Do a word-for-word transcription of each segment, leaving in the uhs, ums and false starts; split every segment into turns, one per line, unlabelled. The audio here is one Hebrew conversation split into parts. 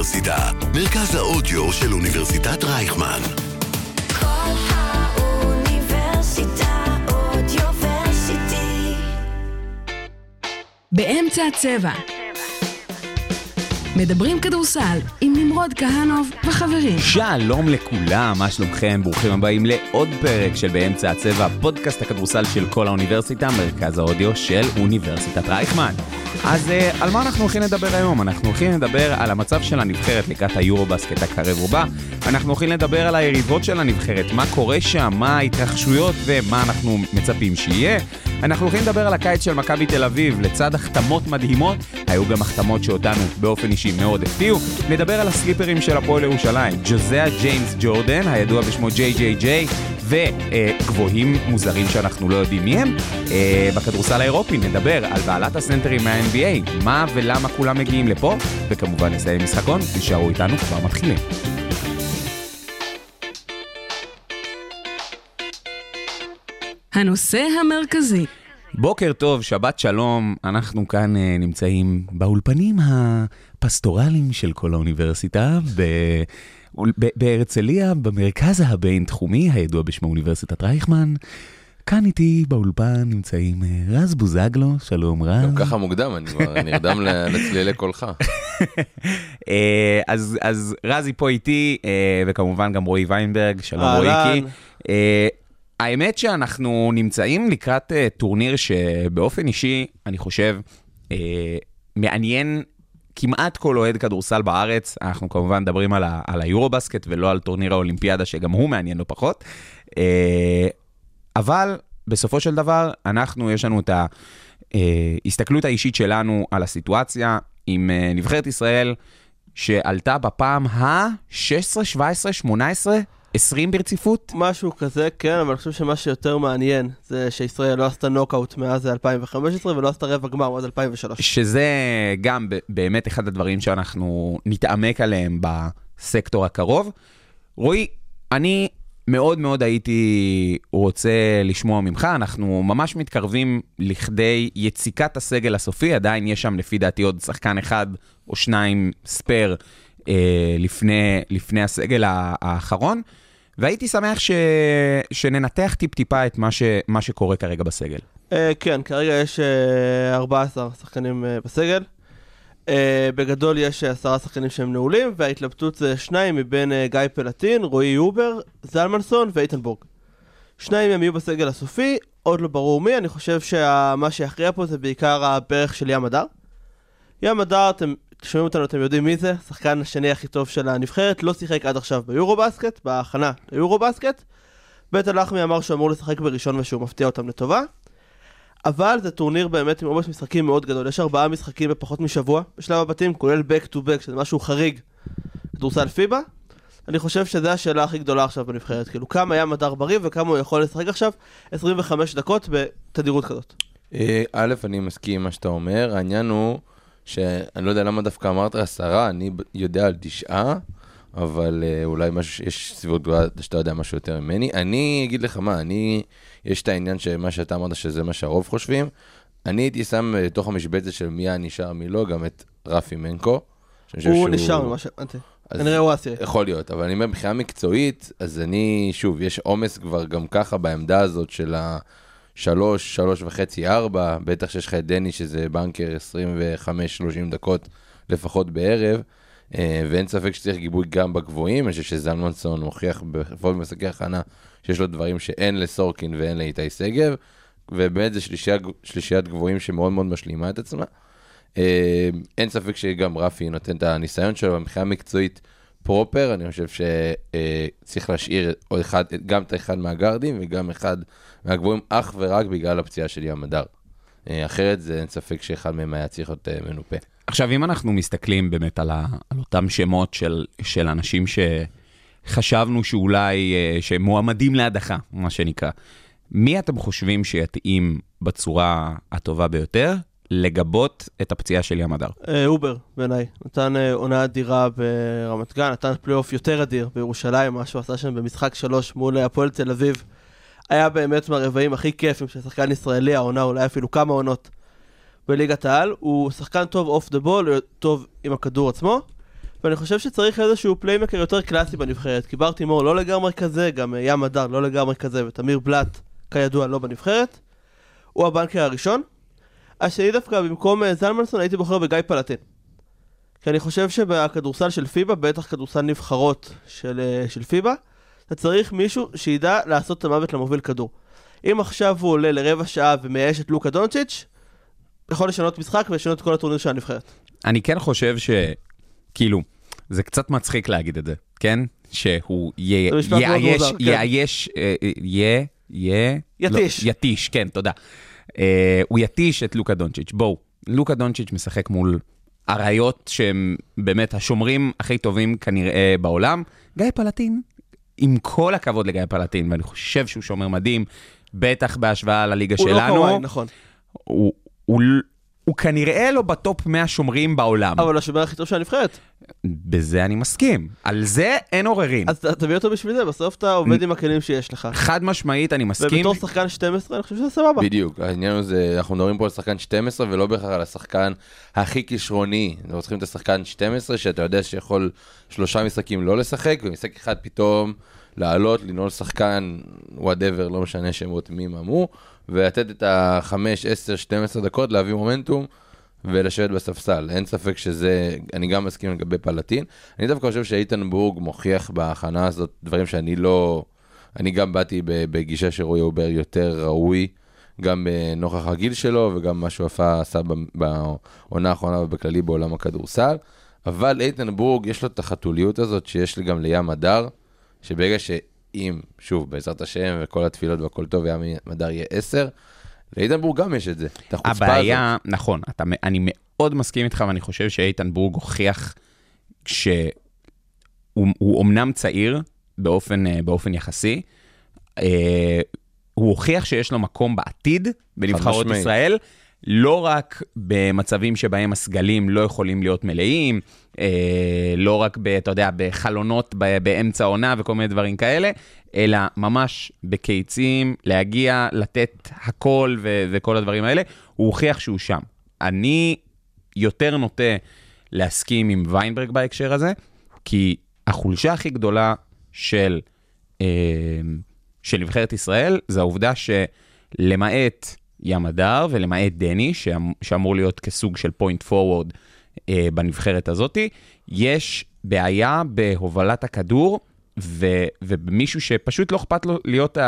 האוניברסיטה, מרכז האודיו של אוניברסיטת רייכמן.
כל האוניברסיטה אודיוורסיטי.
באמצע הצבע. מדברים כדורסל עם נמרוד כהנוב וחברים.
שלום לכולם, מה שלומכם? ברוכים הבאים לעוד פרק של באמצע הצבע, פודקאסט הכדורסל של כל האוניברסיטה, מרכז האודיו של אוניברסיטת רייכמן. אז על מה אנחנו הולכים לדבר היום? אנחנו הולכים לדבר על המצב של הנבחרת לקראת היורובסקט הקרב ובא. אנחנו הולכים לדבר על היריבות של הנבחרת, מה קורה שם, מה ההתרחשויות ומה אנחנו מצפים שיהיה. אנחנו הולכים לדבר על הקיץ של מכבי תל אביב, לצד החתמות מדהימות, היו גם החתמות שאותנו באופן אישי מאוד הפתיעו. נדבר על הסליפרים של הפועל ירושלים, ג'וזאה ג'יימס ג'ורדן, הידוע בשמו ג'יי ג'יי ג'יי, וגבוהים מוזרים שאנחנו לא יודעים מי הם. בכדורסל האירופי נדבר על בעלת הסנטרים מה-אן בי איי, מה ולמה כולם מגיעים לפה, וכמובן נסיים משחקון, תישארו איתנו, כבר מתחילים.
הנושא המרכזי.
בוקר טוב, שבת שלום, אנחנו כאן uh, נמצאים באולפנים הפסטורליים של כל האוניברסיטה, ב- ב- בהרצליה, במרכז הבינתחומי, הידוע בשמו אוניברסיטת רייכמן. כאן איתי באולפן נמצאים uh, רז בוזגלו, שלום רז.
גם ככה מוקדם, אני כבר נרדם לצלילי קולך.
uh, אז, אז רזי פה איתי, uh, וכמובן גם רועי ויינברג, שלום רועיקי. Uh, האמת שאנחנו נמצאים לקראת uh, טורניר שבאופן אישי, אני חושב, uh, מעניין כמעט כל אוהד כדורסל בארץ. אנחנו כמובן מדברים על, ה- על היורובסקט ולא על טורניר האולימפיאדה, שגם הוא מעניין לא פחות. Uh, אבל בסופו של דבר, אנחנו, יש לנו את ההסתכלות האישית שלנו על הסיטואציה עם uh, נבחרת ישראל, שעלתה בפעם ה-שש עשרה, שבע עשרה, שמונה עשרה, עשרים ברציפות?
משהו כזה, כן, אבל אני חושב שמה שיותר מעניין זה שישראל לא עשתה נוקאוט מאז אלפיים וחמש עשרה ולא עשתה רבע גמר מאז אלפיים ושלוש.
שזה גם באמת אחד הדברים שאנחנו נתעמק עליהם בסקטור הקרוב. רועי, אני מאוד מאוד הייתי רוצה לשמוע ממך, אנחנו ממש מתקרבים לכדי יציקת הסגל הסופי, עדיין יש שם לפי דעתי עוד שחקן אחד או שניים ספר אה, לפני, לפני הסגל האחרון, והייתי שמח ש... שננתח טיפ-טיפה את מה, ש... מה שקורה כרגע בסגל.
אה, כן, כרגע יש אה, ארבעה עשר שחקנים אה, בסגל. אה, בגדול יש עשרה שחקנים שהם נעולים, וההתלבטות זה שניים מבין אה, גיא פלטין, רועי יובר, זלמנסון ואיתנבורג. שניים הם יהיו בסגל הסופי, עוד לא ברור מי, אני חושב שמה שיכריע פה זה בעיקר הברך של ים הדר. ים הדר, אתם שומעים אותנו, אתם יודעים מי זה, שחקן השני הכי טוב של הנבחרת, לא שיחק עד עכשיו ביורובסקט, בהכנה ליורובסקט. בית הלחמי אמר שהוא אמור לשחק בראשון ושהוא מפתיע אותם לטובה. אבל זה טורניר באמת עם עומס משחקים מאוד גדול, יש ארבעה משחקים בפחות משבוע, בשלב הבתים, כולל back to back, שזה משהו חריג, כדורסל פיבה. אני חושב שזו השאלה הכי גדולה עכשיו בנבחרת, כאילו כמה ים הדר בריא וכמה הוא יכול לשחק עכשיו עשרים וחמש דקות בתדירות כזאת.
א', אני מסכים עם מה שאתה אומר, העניין הוא שאני לא יודע למה דווקא אמרת עשרה, אני יודע על תשעה, אבל אולי משהו, יש סביבות גדולה שאתה יודע משהו יותר ממני. אני אגיד לך מה, אני, יש את העניין שמה שאתה אמרת שזה מה שהרוב חושבים, אני הייתי שם לתוך המשבצת של מי הנשאר מי לא, גם את רפי מנקו.
הוא נשאר ממה שאמרתי. כנראה הוא עשירי.
יכול להיות, אבל אני אומר, מבחינה מקצועית, אז אני, שוב, יש עומס כבר גם ככה בעמדה הזאת של השלוש, שלוש וחצי, ארבע, בטח שיש לך את דני שזה בנקר עשרים וחמש שלושים דקות לפחות בערב, ואין ספק שצריך גיבוי גם בגבוהים, אני חושב שזלמנסון מוכיח בפחות במשחקי הכנה שיש לו דברים שאין לסורקין ואין לאיתי סגב, ובאמת זה שלישיית, שלישיית גבוהים שמאוד מאוד משלימה את עצמה. אין ספק שגם רפי נותן את הניסיון שלו, מבחינה מקצועית פרופר, אני חושב שצריך להשאיר עוד אחד, גם את אחד מהגרדים וגם אחד מהגבוהים, אך ורק בגלל הפציעה של ים הדר. אחרת זה אין ספק שאחד מהם היה צריך להיות מנופה.
עכשיו, אם אנחנו מסתכלים באמת על, ה, על אותם שמות של, של אנשים שחשבנו שאולי, שמועמדים להדחה, מה שנקרא, מי אתם חושבים שיתאים בצורה הטובה ביותר לגבות את הפציעה של ים הדר?
אובר, בעיניי. נתן עונה אדירה ברמת גן, נתן פלייאוף יותר אדיר בירושלים, מה שהוא עשה שם במשחק שלוש מול הפועל תל אביב. היה באמת מהרבעים הכי כיפים של שחקן ישראלי, העונה אולי אפילו כמה עונות בליגת העל. הוא שחקן טוב אוף דה בול, טוב עם הכדור עצמו, ואני חושב שצריך איזשהו פליימקר יותר קלאסי בנבחרת, כי בר תימור לא לגמרי כזה, גם ים הדר לא לגמרי כזה, ותמיר בלט, כידוע, לא בנבחרת. הוא הבנקר הראשון. השני דווקא, במקום זלמנסון, הייתי בוחר בגיא פלטין. כי אני חושב שבכדורסל של פיבה, בטח כדורסל נבחרות של, של פיבה, אתה צריך מישהו שידע לעשות את המוות למוביל כדור. אם עכשיו הוא עולה לרבע שעה ומייאש את לוקה דונצ'יץ', יכול לשנות משחק ולשנות את כל הטורניר של הנבחרת.
אני כן חושב ש... כאילו, זה קצת מצחיק להגיד את זה, כן? שהוא יאייש, יהיה, יהיה...
יתיש.
יתיש, כן, תודה. הוא יתיש את לוקה דונצ'יץ'. בואו, לוקה דונצ'יץ' משחק מול אריות שהם באמת השומרים הכי טובים כנראה בעולם. גיא פלטין, עם כל הכבוד לגיא פלטין, ואני חושב שהוא שומר מדהים, בטח בהשוואה לליגה שלנו.
הוא לא קוואי, נכון.
הוא, הוא, הוא כנראה לא בטופ מאה שומרים בעולם.
אבל השומר הכי טוב של הנבחרת.
בזה אני מסכים. על זה אין עוררין.
אז תביא אותו בשביל זה, בסוף אתה עובד עם הכלים שיש לך.
חד משמעית, אני מסכים.
ובתור שחקן שתים עשרה, אני חושב שזה סבבה.
בדיוק, העניין הזה, אנחנו מדברים פה על שחקן שתים עשרה, ולא בהכרח על השחקן הכי כישרוני. אנחנו צריכים את השחקן שתים עשרה, שאתה יודע שיכול שלושה משחקים לא לשחק, ומשחק אחד פתאום לעלות, לנעול שחקן, whatever, לא משנה שמות מי מאמו, ולתת את ה-חמש, עשר, שתים עשרה דקות, להביא מומנטום, ולשבת בספסל. אין ספק שזה, אני גם מסכים לגבי פלטין. אני דווקא חושב שאיתן בורג מוכיח בהכנה הזאת דברים שאני לא, אני גם באתי בגישה שרועי אובר יותר ראוי, גם נוכח הגיל שלו, וגם מה שהוא עשה בעונה האחרונה ובכללי בעולם הכדורסל. אבל איתן בורג יש לו את החתוליות הזאת שיש לי גם לים הדר, שברגע שאם, שוב, בעזרת השם וכל התפילות והכל טוב, ים הדר יהיה עשר, לאיתן בורג גם יש את זה, את החוצפה הזאת.
הבעיה, נכון, אתה, אני מאוד מסכים איתך, ואני חושב שאיתן בורג הוכיח שהוא הוא אומנם צעיר באופן, באופן יחסי, אה, הוא הוכיח שיש לו מקום בעתיד בנבחרות ישראל, לא רק במצבים שבהם הסגלים לא יכולים להיות מלאים, אה, לא רק ב, אתה יודע, בחלונות ב, באמצע עונה וכל מיני דברים כאלה, אלא ממש בקיצים, להגיע, לתת הכל ו- וכל הדברים האלה, הוא הוכיח שהוא שם. אני יותר נוטה להסכים עם ויינברג בהקשר הזה, כי החולשה הכי גדולה של, אה, של נבחרת ישראל, זה העובדה שלמעט ים הדר ולמעט דני, שאמ- שאמור להיות כסוג של פוינט פורוורד אה, בנבחרת הזאת, יש בעיה בהובלת הכדור, ו- ומישהו שפשוט לא אכפת לו להיות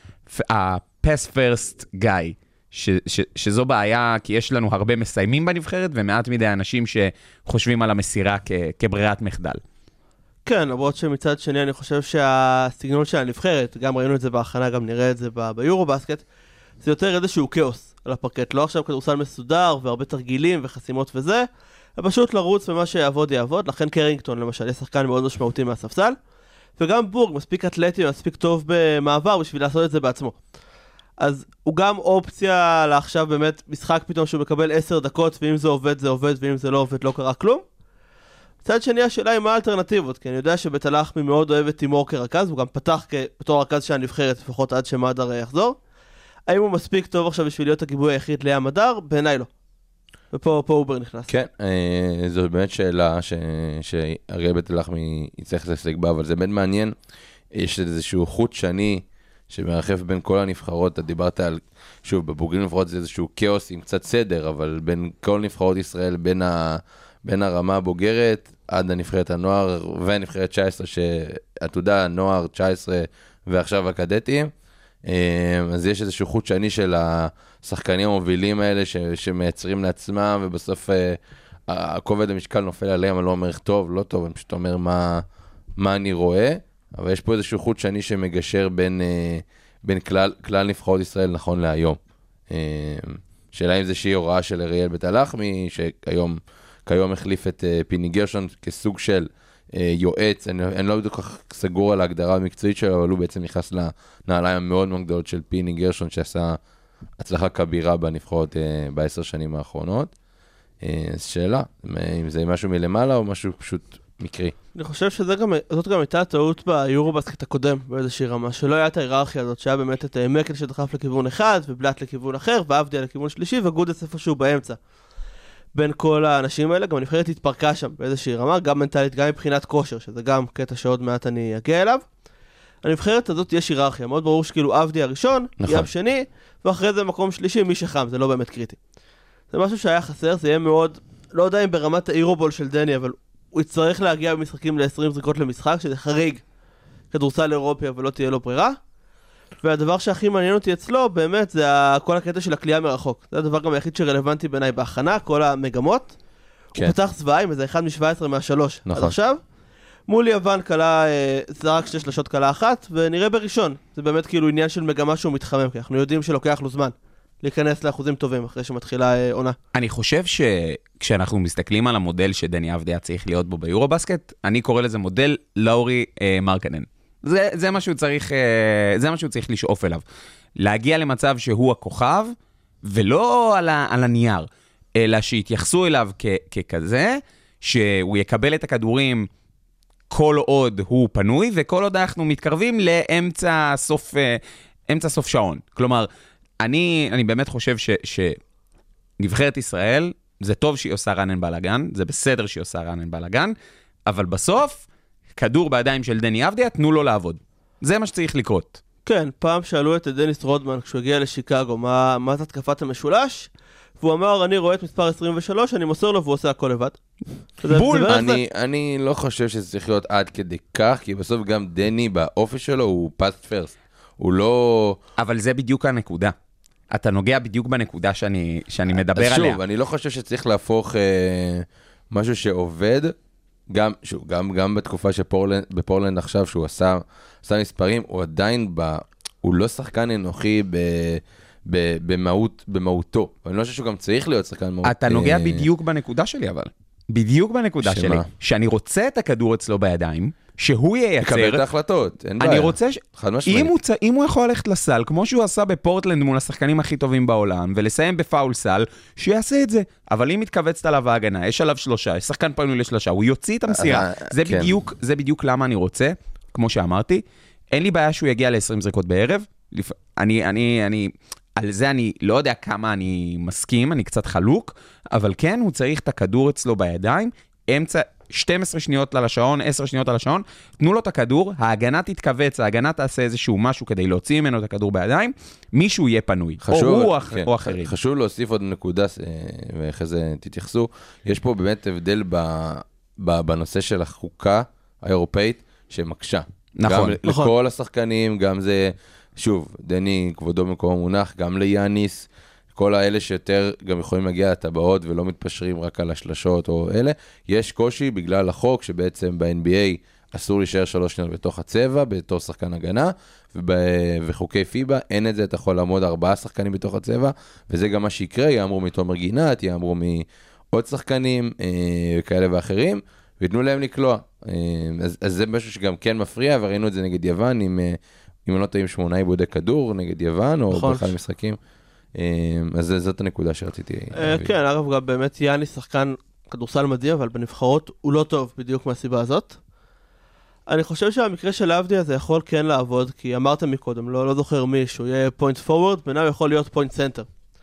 ה-pass first guy, ש- ש- שזו בעיה, כי יש לנו הרבה מסיימים בנבחרת, ומעט מדי אנשים שחושבים על המסירה כ- כברירת מחדל.
כן, למרות שמצד שני אני חושב שהסגנון של הנבחרת, גם ראינו את זה בהכנה, גם נראה את זה ביורו-בסקט, זה יותר איזשהו כאוס על הפרקט, לא עכשיו כדורסל מסודר, והרבה תרגילים וחסימות וזה, ופשוט לרוץ ומה שיעבוד יעבוד, לכן קרינגטון למשל, יש שחקן מאוד משמעותי מהספסל, וגם בורג מספיק אתלטי ומספיק טוב במעבר בשביל לעשות את זה בעצמו. אז הוא גם אופציה לעכשיו באמת משחק פתאום שהוא מקבל עשר דקות, ואם זה עובד זה עובד, ואם זה לא עובד לא קרה כלום. מצד שני השאלה היא מה האלטרנטיבות, כי אני יודע שבתלחמי מאוד אוהב את תימור כרכז, הוא גם פתח בתור רכז של הנבחרת, לפחות עד שמאדר יחזור. האם הוא מספיק טוב עכשיו בשביל להיות הגיבוי היחיד לים הדר? בעיניי לא. ופה פה אובר נכנס.
כן, אה, זו באמת שאלה ש, שאריאל בתלחמי יצטרך להסתכל בה, אבל זה באמת מעניין. יש איזשהו חוט שני שמרחף בין כל הנבחרות. אתה דיברת על, שוב, בבוגרים נבחרות זה איזשהו כאוס עם קצת סדר, אבל בין כל נבחרות ישראל, בין, ה, בין הרמה הבוגרת עד הנבחרת הנוער והנבחרת תשע עשרה, שעתודה הנוער תשע עשרה ועכשיו הקדטים. אז יש איזשהו חוט שני של השחקנים המובילים האלה ש, שמייצרים לעצמם, ובסוף הכובד המשקל נופל עליהם. אני לא אומר טוב, לא טוב, אני פשוט אומר מה, מה אני רואה, אבל יש פה איזשהו חוט שני שמגשר בין, בין כלל, כלל נבחרות ישראל נכון להיום. שאלה אם זה שהיא הוראה של אריאל בתלחמי, שכיום כיום החליף את פיני גרשון כסוג של יועץ. אני, אני לא בדיוק כך סגור על ההגדרה המקצועית שלו, אבל הוא בעצם נכנס לנעליים המאוד מאוד גדולות של פיני גרשון, שעשה הצלחה כבירה בנבחרות בעשר שנים האחרונות. אז שאלה, אם זה משהו מלמעלה או משהו פשוט מקרי.
אני חושב שזאת גם, גם הייתה טעות ביורו-בסקט הקודם, באיזושהי רמה, שלא היה את ההיררכיה הזאת, שהיה באמת את מקל שדחף לכיוון אחד, ובלט לכיוון אחר, ועבדיה לכיוון שלישי, וגודס איפשהו באמצע. בין כל האנשים האלה, גם הנבחרת התפרקה שם באיזושהי רמה, גם מנטלית, גם מבחינת כושר, שזה גם קטע שעוד מעט אני אגיע אליו. הנבחרת הזאת יש היררכיה, מאוד ברור שכאילו עבדי הראשון,
נכון.
ים שני, ואחרי זה מקום שלישי, מי שחם, זה לא באמת קריטי. זה משהו שהיה חסר, זה יהיה מאוד, לא יודע אם ברמת האירובול של דני, אבל הוא יצטרך להגיע במשחקים ל-עשרים זריקות למשחק, שזה חריג כדורסל אירופי, אבל לא תהיה לו ברירה. והדבר שהכי מעניין אותי אצלו, באמת, זה כל הקטע של הקליעה מרחוק. זה הדבר גם היחיד שרלוונטי בעיניי בהכנה, כל המגמות. כן. הוא פתח צבעים, וזה אחד מ-שבע עשרה מהשלוש. נכון. עד עכשיו. מול יוון קלה, זרק שתי שלשות קלה אחת, ונראה בראשון. זה באמת כאילו עניין של מגמה שהוא מתחמם, כי אנחנו יודעים שלוקח לו זמן להיכנס לאחוזים טובים אחרי שמתחילה עונה.
אני חושב שכשאנחנו מסתכלים על המודל שדני אבדיה צריך להיות בו ביורובסקט, אני קורא לזה מודל לאורי אה, מרקנן. זה, זה מה שהוא צריך, זה מה שהוא צריך לשאוף אליו. להגיע למצב שהוא הכוכב, ולא על, ה, על הנייר, אלא שיתייחסו אליו כ, ככזה, שהוא יקבל את הכדורים כל עוד הוא פנוי, וכל עוד אנחנו מתקרבים לאמצע סוף, אמצע סוף שעון. כלומר, אני, אני באמת חושב ש, שנבחרת ישראל, זה טוב שהיא עושה רנן בלגן, זה בסדר שהיא עושה רנן בלגן, אבל בסוף, כדור בידיים של דני אבדיה, תנו לו לעבוד. זה מה שצריך לקרות.
כן, פעם שאלו את דניס רודמן כשהוא הגיע לשיקגו, מה, מה את התקפת המשולש? והוא אמר, אני רואה את מספר עשרים ושלוש, אני מוסר לו והוא עושה הכל לבד.
בול! אני, אני לא חושב שזה צריך להיות עד כדי כך, כי בסוף גם דני באופי שלו הוא פאסט פרסט. הוא לא...
אבל זה בדיוק הנקודה. אתה נוגע בדיוק בנקודה שאני, שאני מדבר
אז
עליה.
שוב, אני לא חושב שצריך להפוך אה, משהו שעובד, גם, שוב, גם, גם בתקופה שבפורלנד עכשיו שהוא עשה, עשה מספרים, הוא עדיין, ב, הוא לא שחקן אנוכי ב, ב, במהות, במהותו. אני לא חושב שהוא גם צריך להיות שחקן מהות.
אתה נוגע בדיוק בנקודה שלי, אבל. בדיוק בנקודה שמה? שלי. שאני רוצה את הכדור אצלו בידיים, שהוא ייצר...
יקבל את ההחלטות, אין בעיה.
אני רוצה ש... אם הוא, אם הוא יכול ללכת לסל, כמו שהוא עשה בפורטלנד מול השחקנים הכי טובים בעולם, ולסיים בפאול סל, שיעשה את זה. אבל אם מתכווצת עליו ההגנה, יש עליו שלושה, יש שחקן פנוי לשלושה, הוא יוציא את המסירה. זה כן. בדיוק, זה בדיוק למה אני רוצה, כמו שאמרתי. אין לי בעיה שהוא יגיע ל-עשרים זריקות בערב. אני, אני, אני... על זה אני לא יודע כמה אני מסכים, אני קצת חלוק, אבל כן, הוא צריך את הכדור אצלו בידיים, אמצע שתים עשרה שניות על השעון, עשר שניות על השעון, תנו לו את הכדור, ההגנה תתכווץ, ההגנה תעשה איזשהו משהו כדי להוציא ממנו את הכדור בידיים, מישהו יהיה פנוי, חשוב, או הוא כן, או אחרים.
חשוב להוסיף עוד נקודה, ואחרי זה תתייחסו, יש פה באמת הבדל ב, ב, בנושא של החוקה האירופאית, שמקשה.
נכון.
גם נכון. לכל השחקנים, גם זה... שוב, דני, כבודו במקום מונח, גם ליאניס, כל האלה שיותר גם יכולים להגיע לטבעות ולא מתפשרים רק על השלשות או אלה, יש קושי בגלל החוק שבעצם ב-אן בי איי אסור להישאר שלוש שניות בתוך הצבע, בתור שחקן הגנה, וחוקי פיבה אין את זה, אתה יכול לעמוד ארבעה שחקנים בתוך הצבע, וזה גם מה שיקרה, יאמרו מתומר גינת, יאמרו מעוד שחקנים כאלה ואחרים, ויתנו להם לקלוע. אז, אז זה משהו שגם כן מפריע, וראינו את זה נגד יוון עם... אם אני לא טועים שמונה עיבודי כדור נגד יוון, או בכלל משחקים. אז זאת הנקודה שרציתי.
כן, אגב, גם באמת יאני שחקן כדורסל מדהים, אבל בנבחרות הוא לא טוב בדיוק מהסיבה הזאת. אני חושב שהמקרה של אבדיה זה יכול כן לעבוד, כי אמרת מקודם, לא זוכר מי, שהוא יהיה פוינט פורוורד, ביניו יכול להיות פוינט סנטר.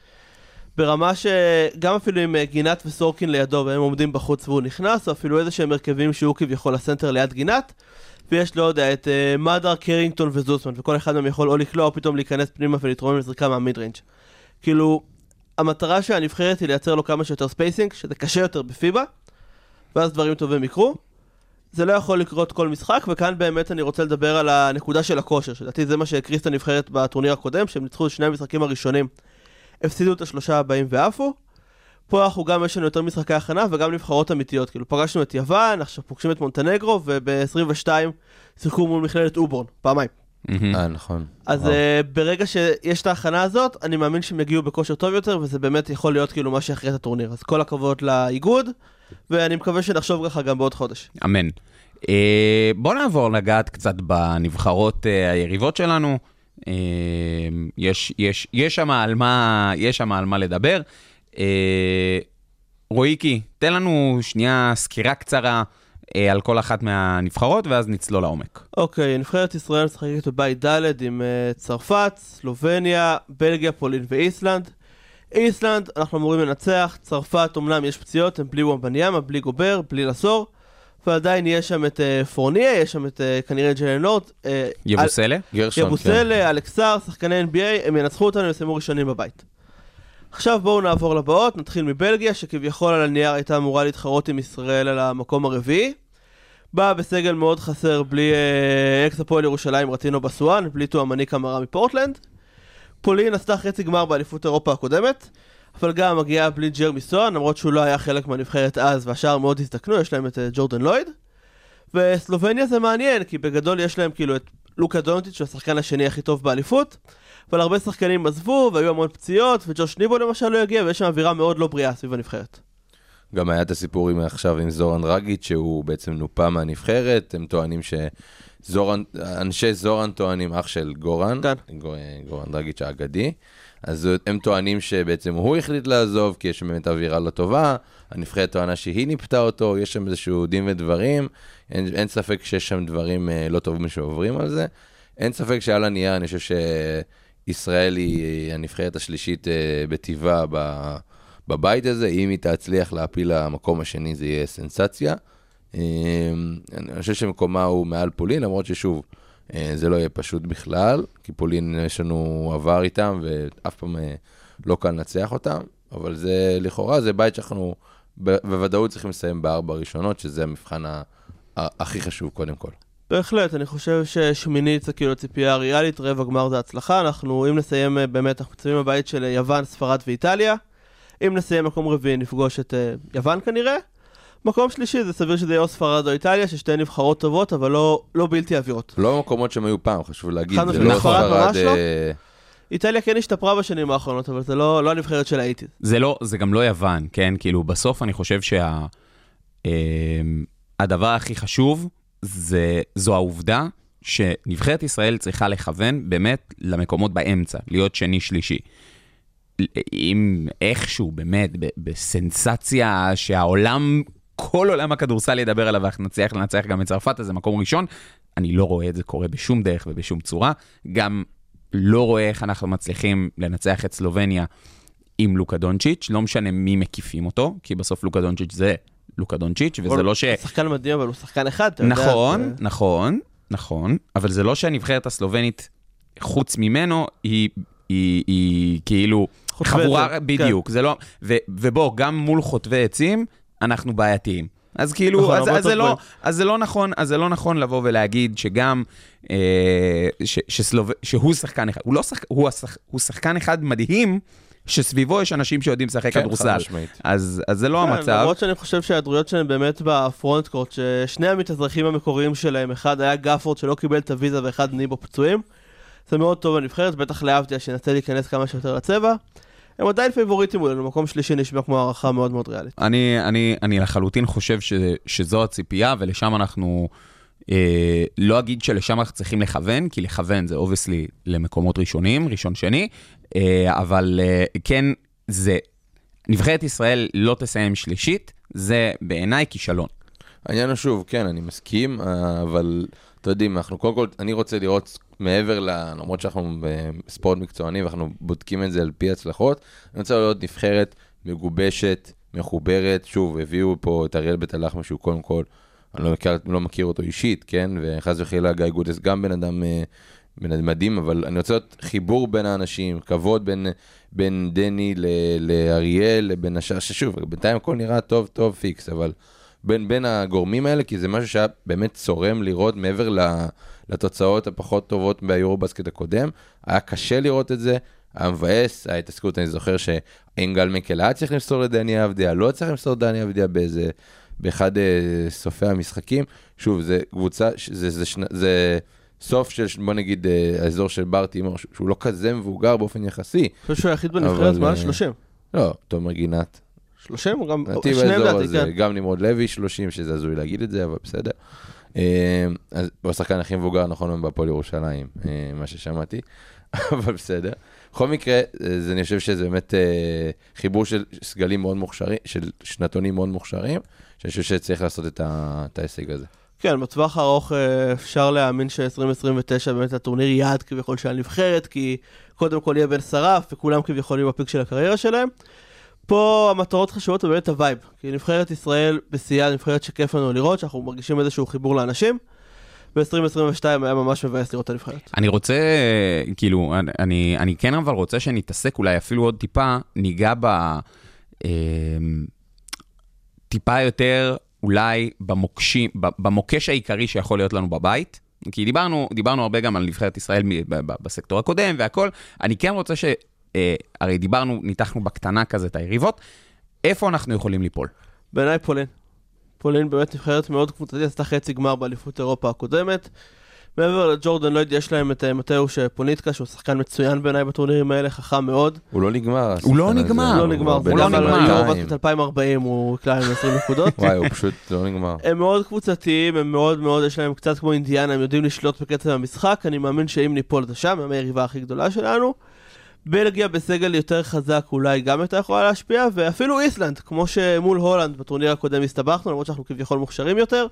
ברמה שגם אפילו עם גינת וסורקין לידו, והם עומדים בחוץ והוא נכנס, או אפילו איזה שהם מרכבים שהוא כביכול לסנטר ליד גינת, ויש לו עוד את uh, מדר, קרינגטון וזוסמן, וכל אחד מהם יכול או לקלוע או פתאום להיכנס פנימה ולתרום לזריקה מהמיד ריינג'. כאילו, המטרה שהנבחרת היא לייצר לו כמה שיותר ספייסינג, שזה קשה יותר בפיבה, ואז דברים טובים יקרו. זה לא יכול לקרות כל משחק, וכאן באמת אני רוצה לדבר על הנקודה של הכושר, שלדעתי זה מה שהקריס את הנבחרת בטורניר הקודם, שהם ניצחו שני המשחקים הראשונים, הפסידו את השלושה הבאים ועפו. פה אנחנו גם יש לנו יותר משחקי הכנה וגם נבחרות אמיתיות, כאילו פגשנו את יוון, עכשיו פוגשים את מונטנגרו, וב-עשרים ושתיים שיחקו מול מכללת אובורן, פעמיים.
אה, נכון.
אז ברגע שיש את ההכנה הזאת, אני מאמין שהם יגיעו בכושר טוב יותר, וזה באמת יכול להיות כאילו מה שאחרי את הטורניר. אז כל הכבוד לאיגוד, ואני מקווה שנחשוב ככה גם בעוד חודש.
אמן. בוא נעבור לגעת קצת בנבחרות היריבות שלנו. יש יש יש שם על מה יש שם על מה לדבר. רואיקי, תן לנו שנייה סקירה קצרה על כל אחת מהנבחרות, ואז נצלול לעומק.
אוקיי, נבחרת ישראל משחקת בבית ד' עם צרפת, סלובניה, בלגיה, פולין ואיסלנד. איסלנד, אנחנו אמורים לנצח, צרפת, אומנם יש פציעות, הם בלי וומבניאמה, בלי גובר, בלי לסור, ועדיין יש שם את uh, פורניה, יש שם את uh, כנראה ג'לנורד, uh,
יבוסלה?
גרשון,
יבוסלה,
כן.
אלכסר, שחקני אן בי איי, הם ינצחו אותנו, יסיימו ראשונים בבית. עכשיו בואו נעבור לבאות, נתחיל מבלגיה, שכביכול על הנייר הייתה אמורה להתחרות עם ישראל על המקום הרביעי. באה בסגל מאוד חסר, בלי uh, אקס הפועל ירושלים, רטינו בסואן, בלי תואמני קמרה מפורטלנד. פולין עשתה חצי גמר באליפות אירופה הקודמת, אבל גם מגיעה בלי ג'רמי סואן, למרות שהוא לא היה חלק מהנבחרת אז, והשאר מאוד הזדקנו, יש להם את uh, ג'ורדן לויד. וסלובניה זה מעניין, כי בגדול יש להם כאילו את לוקה דונטיץ', שהוא השחקן השני הכי טוב באליפות, אבל הרבה שחקנים עזבו, והיו המון פציעות, וג'וש ניבו למשל לא יגיע, ויש שם אווירה מאוד לא בריאה סביב הנבחרת.
גם היה את הסיפור עם עכשיו עם זורן רגיץ', שהוא בעצם נופה מהנבחרת, הם טוענים שזורן, אנשי זורן טוענים אח של גורן,
כן.
גורן רגיץ' האגדי, אז הם טוענים שבעצם הוא החליט לעזוב, כי יש שם באמת אווירה לא טובה, הנבחרת טוענה שהיא ניפתה אותו, יש שם איזשהו דין ודברים, אין, אין ספק שיש שם דברים לא טובים שעוברים על זה, אין ספק שעל הנייר, אני חושב שישראל היא הנבחרת השלישית בטבעה בבית הזה, אם היא תצליח להפיל למקום השני זה יהיה סנסציה. אני חושב שמקומה הוא מעל פולין, למרות ששוב, זה לא יהיה פשוט בכלל, כי פולין יש לנו עבר איתם, ואף פעם לא קל לנצח אותם, אבל זה לכאורה, זה בית שאנחנו בוודאות צריכים לסיים בארבע ראשונות, שזה המבחן הכי חשוב קודם כל.
בהחלט, אני חושב ששמינית זה כאילו ציפייה ריאלית, רבע גמר זה הצלחה, אנחנו אם נסיים באמת, אנחנו מצבים בבית של יוון, ספרד ואיטליה, אם נסיים מקום רביעי נפגוש את uh, יוון כנראה, מקום שלישי זה סביר שזה יהיה או ספרד או איטליה, ששתי נבחרות טובות, אבל לא, לא בלתי אווירות.
לא מקומות שהם היו פעם, חשוב להגיד,
זה
לא
ספרד ממש
אה...
לא. איטליה כן השתפרה בשנים האחרונות, אבל זה לא, לא הנבחרת של האיטית.
זה לא, זה גם לא יוון, כן? כאילו בסוף אני חושב שה... אה, הדבר הכי חשוב זה, זו העובדה שנבחרת ישראל צריכה לכוון באמת למקומות באמצע, להיות שני שלישי. אם איכשהו באמת בסנסציה שהעולם, כל עולם הכדורסל ידבר עליו ואנחנו נצליח לנצח גם את צרפת, אז זה מקום ראשון, אני לא רואה את זה קורה בשום דרך ובשום צורה, גם לא רואה איך אנחנו מצליחים לנצח את סלובניה עם לוקה דונצ'יץ', לא משנה מי מקיפים אותו, כי בסוף לוקה דונצ'יץ' זה לוקה דונצ'יץ', וזה לא ש...
שחקן מדהים, אבל הוא שחקן אחד, אתה
יודע. נכון,
זה...
נכון, נכון, אבל זה לא שהנבחרת הסלובנית, חוץ ממנו, היא, היא, היא כאילו חבורה,
בעצם,
בדיוק,
כן.
זה לא... ו, ובוא, גם מול חוטבי עצים, אנחנו בעייתיים. אז כאילו,
נכון,
אז, אז, זה לא, אז זה לא נכון, אז זה לא נכון לבוא ולהגיד שגם, אה, ש, שסלוב... שהוא שחקן אחד, הוא לא שחק... הוא, השח... הוא שחקן אחד מדהים, שסביבו יש אנשים שיודעים לשחק כדורסל. אז, אז זה לא המצב.
למרות שאני חושב שהדרויות שלהם באמת בפרונט קורט, ששני המתאזרחים המקוריים שלהם, אחד היה גפורד שלא קיבל את הוויזה ואחד ניבו פצועים. זה מאוד טוב בנבחרת, בטח להבדיע שנצא להיכנס כמה שיותר לצבע. הם עדיין פייבוריטים אולי, במקום שלישי נשמע כמו הערכה מאוד מאוד ריאלית.
אני, אני, אני לחלוטין חושב ש, שזו הציפייה, ולשם אנחנו, אה, לא אגיד שלשם אנחנו צריכים לכוון, כי לכוון זה obviously למקומות ראשונים, ראשון שני, אה, אבל אה, כן, זה, נבחרת ישראל לא תסיים שלישית, זה בעיניי כישלון.
העניין הוא שוב, כן, אני מסכים, אבל אתה יודעים, אנחנו קודם כל, אני רוצה לראות מעבר ל... למרות שאנחנו בספורט מקצועני ואנחנו בודקים את זה על פי הצלחות, אני רוצה לראות נבחרת מגובשת, מחוברת, שוב, הביאו פה את אריאל בית הלחמי שהוא קודם כל, אני לא מכיר, לא מכיר אותו אישית, כן, וחס וחילה גיא גודס גם בן אדם, בן אדם מדהים, אבל אני רוצה לראות חיבור בין האנשים, כבוד בין, בין דני ל, לאריאל, לבין השאר, ששוב, בינתיים הכל נראה טוב, טוב, פיקס, אבל בין, בין הגורמים האלה, כי זה משהו שהיה באמת צורם לראות מעבר לתוצאות הפחות טובות ביורובסקט הקודם, היה קשה לראות את זה, היה מבאס, היה התעסקות, אני זוכר שאינגל מקל היה צריך למסור לדני אבדיה, לא צריך למסור לדני אבדיה באיזה, באחד סופי המשחקים, שוב, זה קבוצה, זה, זה, זה, זה סוף של, בוא נגיד, האזור של בר תימור, שהוא לא כזה מבוגר באופן יחסי.
אני חושב שהוא היחיד בנבחרת מעל שלושים.
לא, תומר גינת.
שלושים, הוא גם...
שניהם דעתי, כן. גם נמרוד לוי, שלושים, שזה עזוי להגיד את זה, אבל בסדר. אז הוא השחקן הכי מבוגר, נכון, בהפועל ירושלים, מה ששמעתי, אבל בסדר. בכל מקרה, אני חושב שזה באמת חיבור של סגלים מאוד מוכשרים, של שנתונים מאוד מוכשרים, שאני חושב שצריך לעשות את ההישג הזה.
כן, בטווח הארוך אפשר להאמין ש-עשרים עשרים ותשע באמת הטורניר יעד כביכול של הנבחרת, כי קודם כל יהיה בן שרף, וכולם כביכול יהיו בפיק של הקריירה שלהם. פה המטרות חשובות ובאמת הווייב, כי נבחרת ישראל בשיאה, נבחרת שכיף לנו לראות, שאנחנו מרגישים איזשהו חיבור לאנשים. ב-עשרים עשרים ושתיים היה ממש מבאס לראות את הנבחרת.
אני רוצה, כאילו, אני, אני כן אבל רוצה שנתעסק אולי אפילו עוד טיפה, ניגע ב... אה, טיפה יותר אולי במוקשים, במוקש העיקרי שיכול להיות לנו בבית, כי דיברנו, דיברנו הרבה גם על נבחרת ישראל בסקטור הקודם והכל, אני כן רוצה ש... אה, הרי דיברנו, ניתחנו בקטנה כזה את היריבות, איפה אנחנו יכולים ליפול?
בעיניי פולין. פולין באמת נבחרת מאוד קבוצתית, עשתה חצי גמר באליפות אירופה הקודמת. מעבר לג'ורדן לויד יש להם את מתאוש פוניטקה, שהוא שחקן מצוין בעיניי בטורנירים האלה, חכם מאוד.
הוא לא נגמר.
הוא לא נגמר.
הוא לא נגמר.
הוא לא נגמר.
הוא אלפיים וארבעים, הוא קלע עם עשרים נקודות.
וואי, הוא פשוט לא נגמר.
הם מאוד קבוצתיים, הם מאוד מאוד, יש להם קצת כמו אינדיאנה, הם יודעים לשלוט בקצב המשחק, אני מאמין שאם ניפול זה שם, הם היריבה הכי גדולה שלנו. בלגיה בסגל יותר חזק אולי גם הייתה יכולה להשפיע, ואפילו איסלנד, כמו שמול הולנד בטורניר הקודם הסתבכנו, למרות שאנחנו כביכול מוכשרים יותר.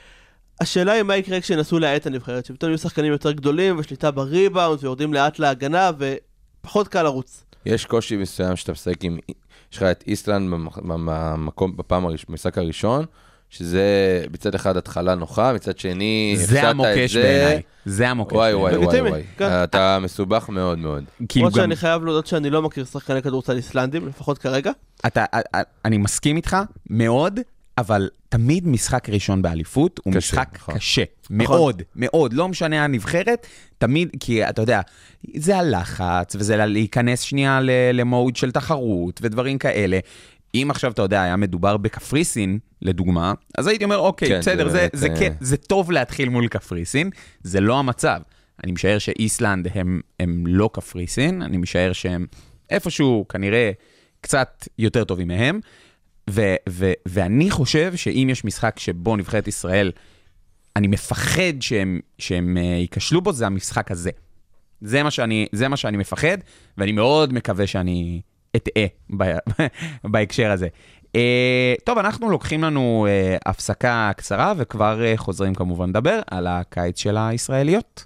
השאלה היא מה יקרה כשנסו להעט הנבחרת, שפתאום יהיו שחקנים יותר גדולים ושליטה בריבאונד ויורדים לאט להגנה ופחות קל לרוץ.
יש קושי מסוים שאתה משחק עם, יש לך את איסלנד במקום, בפעם במשחק הראשון, שזה בצד אחד התחלה נוחה, מצד שני
זה המוקש בעיניי, זה המוקש
וואי וואי וואי וואי,
כן.
אתה מסובך מאוד מאוד.
למרות שאני חייב להודות שאני לא מכיר שחקני כדורסל איסלנדים, לפחות כרגע.
אתה, אני מסכים איתך מאוד, אבל תמיד משחק ראשון באליפות הוא
קשה,
משחק
נכון.
קשה, מאוד, מאוד, לא משנה הנבחרת, תמיד, כי אתה יודע, זה הלחץ, וזה להיכנס שנייה למוד של תחרות, ודברים כאלה. אם עכשיו אתה יודע, היה מדובר בקפריסין, לדוגמה, אז הייתי אומר, אוקיי,
כן,
בסדר,
זה,
זה,
זה,
זה, זה, זה טוב להתחיל מול קפריסין, זה לא המצב. אני משער שאיסלנד הם, הם לא קפריסין, אני משער שהם איפשהו כנראה קצת יותר טובים מהם, ו- ו- ואני חושב שאם יש משחק שבו נבחרת ישראל, אני מפחד שהם, שהם uh, ייכשלו בו, זה המשחק הזה. זה מה שאני, זה מה שאני מפחד, ואני מאוד מקווה שאני אטעה ב- בהקשר הזה. Uh, טוב, אנחנו לוקחים לנו uh, הפסקה קצרה, וכבר uh, חוזרים כמובן לדבר על הקיץ של הישראליות.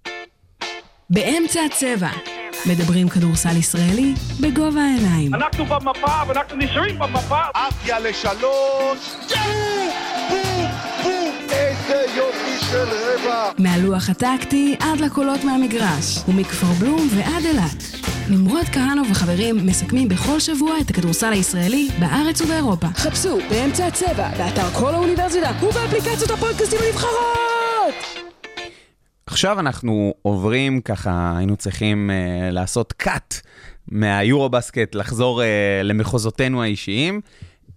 באמצע הצבע. מדברים כדורסל ישראלי בגובה העיניים.
אנחנו במפה ואנחנו נשארים במפה.
אפיה לשלוש. בום, בום, איזה יופי של רבע.
מהלוח הטקטי עד לקולות מהמגרש, ומכפר בלום ועד אילת. נמרוד כהנוב וחברים מסכמים בכל שבוע את הכדורסל הישראלי בארץ ובאירופה.
חפשו באמצע הצבע, באתר כל האוניברסיטה ובאפליקציות הפודקאסטים הנבחרות.
עכשיו אנחנו עוברים ככה, היינו צריכים uh, לעשות קאט מהיורובסקט, לחזור uh, למחוזותינו האישיים, uh,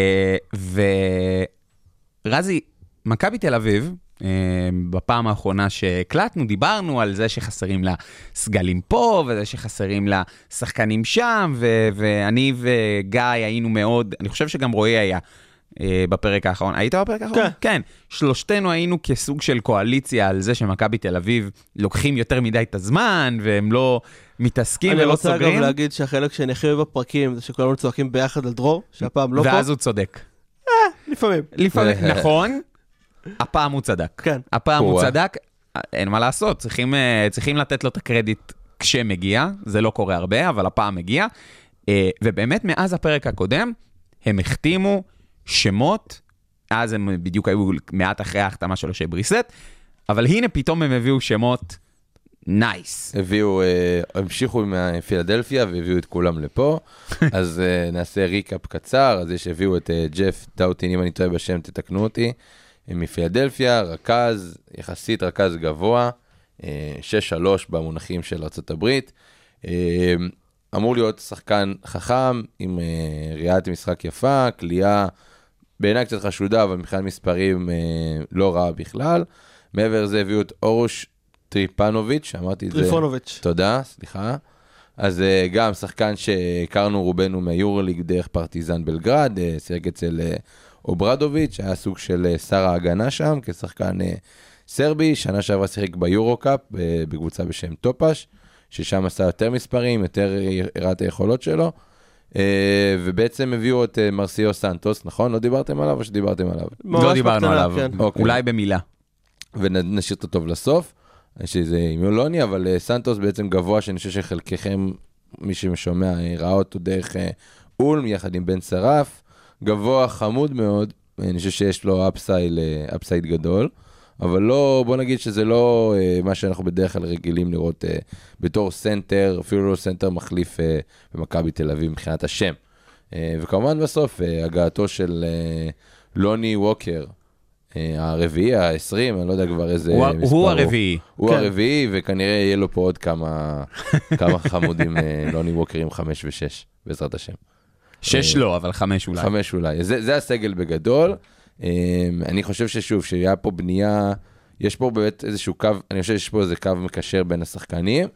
ורזי, מכבי תל אביב, uh, בפעם האחרונה שהקלטנו, דיברנו על זה שחסרים לה סגלים פה, וזה שחסרים לה שחקנים שם, ו- ואני וגיא היינו מאוד, אני חושב שגם רועי היה, בפרק האחרון. היית בפרק האחרון?
כן.
כן. שלושתנו היינו כסוג של קואליציה על זה שמכבי תל אביב לוקחים יותר מדי את הזמן, והם לא מתעסקים ולא סוגרים.
אני רוצה גם להגיד שהחלק שנחיה בפרקים זה שכולנו צועקים ביחד על דרור, שהפעם לא פה.
ואז הוא צודק.
אה, לפעמים.
לפעמים, נכון. הפעם הוא צדק.
כן.
הפעם הוא צדק. אין מה לעשות. צריכים, צריכים לתת לו את הקרדיט כשמגיע. זה לא קורה הרבה, אבל הפעם מגיע. ובאמת מאז הפרק הקודם, הם החתימו שמות, אז הם בדיוק היו מעט אחרי ההחתמה של אושי בריסט, אבל הנה פתאום הם הביאו שמות נייס.
הביאו, המשיכו מפילדלפיה והביאו את כולם לפה, אז נעשה ריקאפ קצר, אז יש הביאו את ג'ף דאוטין, אם אני טועה בשם, תתקנו אותי, מפילדלפיה, רכז, יחסית רכז גבוה, שש שלוש במונחים של ארצות הברית, אמור להיות שחקן חכם, עם ראיית משחק יפה, קליעה, בעיניי קצת חשודה, אבל מבחינת מספרים לא רע בכלל. מעבר לזה הביאו את אורוש טריפנוביץ', שאמרתי את זה.
טריפונוביץ'.
תודה, סליחה. אז גם שחקן שהכרנו רובנו מהיורוליג דרך פרטיזן בלגרד, שיחק אצל אוברדוביץ', היה סוג של שר ההגנה שם, כשחקן סרבי, שנה שעברה שיחק ביורוקאפ, בקבוצה בשם טופש, ששם עשה יותר מספרים, יותר הראה את היכולות שלו, ובעצם הביאו את מרסיו סנטוס, נכון? לא דיברתם עליו או שדיברתם עליו?
לא דיברנו עליו,
כן.
אולי במילה.
ונשאיר אותו טוב לסוף. שזה עם לוני, אבל סנטוס בעצם גבוה, שאני חושב שחלקכם, מי ששומע, ראה אותו דרך אולם, יחד עם בן שרף, גבוה חמוד מאוד, אני חושב שיש לו אפסייד, אפסייד גדול, אבל לא, בוא נגיד שזה לא מה שאנחנו בדרך כלל רגילים לראות בתור סנטר, אפילו לא סנטר מחליף במכבי תל אביב מבחינת השם. וכמובן בסוף, הגעתו של לוני ווקר, הרביעי, העשרים, אני לא יודע כבר איזה
הוא,
מספר.
הוא הרביעי.
הוא
כן.
הרביעי, וכנראה יהיה לו פה עוד כמה, כמה חמודים לוני ווקרים חמש ושש, בעזרת השם.
שש לא, אבל חמש אולי.
חמש אולי. זה, זה הסגל בגדול. אני חושב ששוב, שהיה פה בנייה, יש פה באמת איזשהו קו, אני חושב שיש פה איזה קו מקשר בין השחקנים,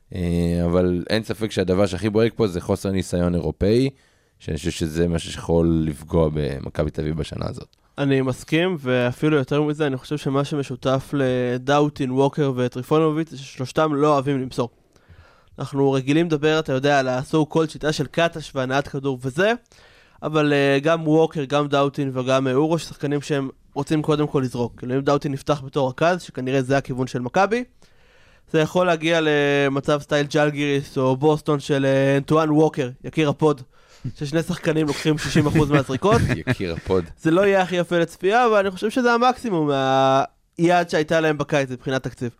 אבל אין ספק שהדבר שהכי בורק פה זה חוסר ניסיון אירופאי, שאני חושב שזה משהו שיכול לפגוע במכבי תל אביב בשנה הזאת.
אני מסכים, ואפילו יותר מזה, אני חושב שמה שמשותף לדאוטין, ווקר וטריפונוביץ' זה ששלושתם לא אוהבים למסור. אנחנו רגילים לדבר, אתה יודע, על הסו קול שיטה של קטש והנעת כדור וזה, אבל uh, גם ווקר, גם דאוטין וגם uh, אורו, שחקנים שהם רוצים קודם כל לזרוק. כאילו אם דאוטין נפתח בתור רכז, שכנראה זה הכיוון של מכבי, זה יכול להגיע למצב סטייל ג'לגיריס או בוסטון של uh, אנטואן ווקר, יקיר הפוד, ששני שחקנים לוקחים שישים אחוז מהזריקות.
יקיר הפוד.
זה לא יהיה הכי יפה לצפייה, אבל אני חושב שזה המקסימום מהיעד שהייתה להם בקיץ מבחינת תקציב.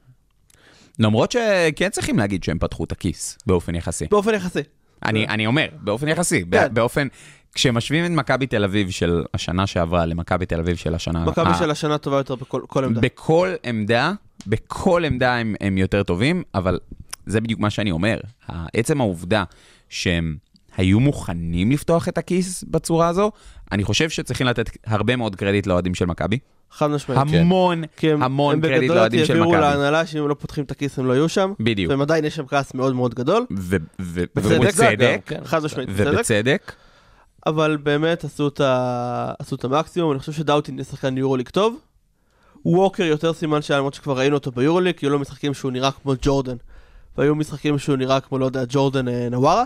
למרות שכן צריכים להגיד שהם פתחו את הכיס באופן יחסי.
באופן יחסי.
אני, אני אומר, באופן יחסי,
כן.
באופן, כשמשווים את מכבי תל אביב של השנה שעברה למכבי תל אביב של השנה...
מכבי של השנה טובה יותר בכל כל עמדה.
בכל עמדה, בכל עמדה הם, הם יותר טובים, אבל זה בדיוק מה שאני אומר. עצם העובדה שהם היו מוכנים לפתוח את הכיס בצורה הזו, אני חושב שצריכים לתת הרבה מאוד קרדיט לאוהדים של מכבי.
חד משמעית.
המון,
הם,
המון
הם
קרדיט לאוהדים של מכבי.
הם בגדול העבירו להנהלה שאם הם לא פותחים את הכיס הם לא יהיו שם.
בדיוק.
והם עדיין יש שם כעס מאוד מאוד גדול.
ו- ו-
בצדק.
ובצדק.
כן.
חד משמעית בצדק.
ובצדק.
אבל באמת עשו את, ה... עשו את המקסימום. אני חושב שדאוטין יהיה שחקן יורוליג טוב. ווקר יותר סימן שהיה למרות שכבר ראינו אותו ביורוליג, כי היו לו משחקים שהוא נראה כמו ג'ורדן. והיו משחקים שהוא נראה כמו, לא יודע, ג'ורדן נווארה.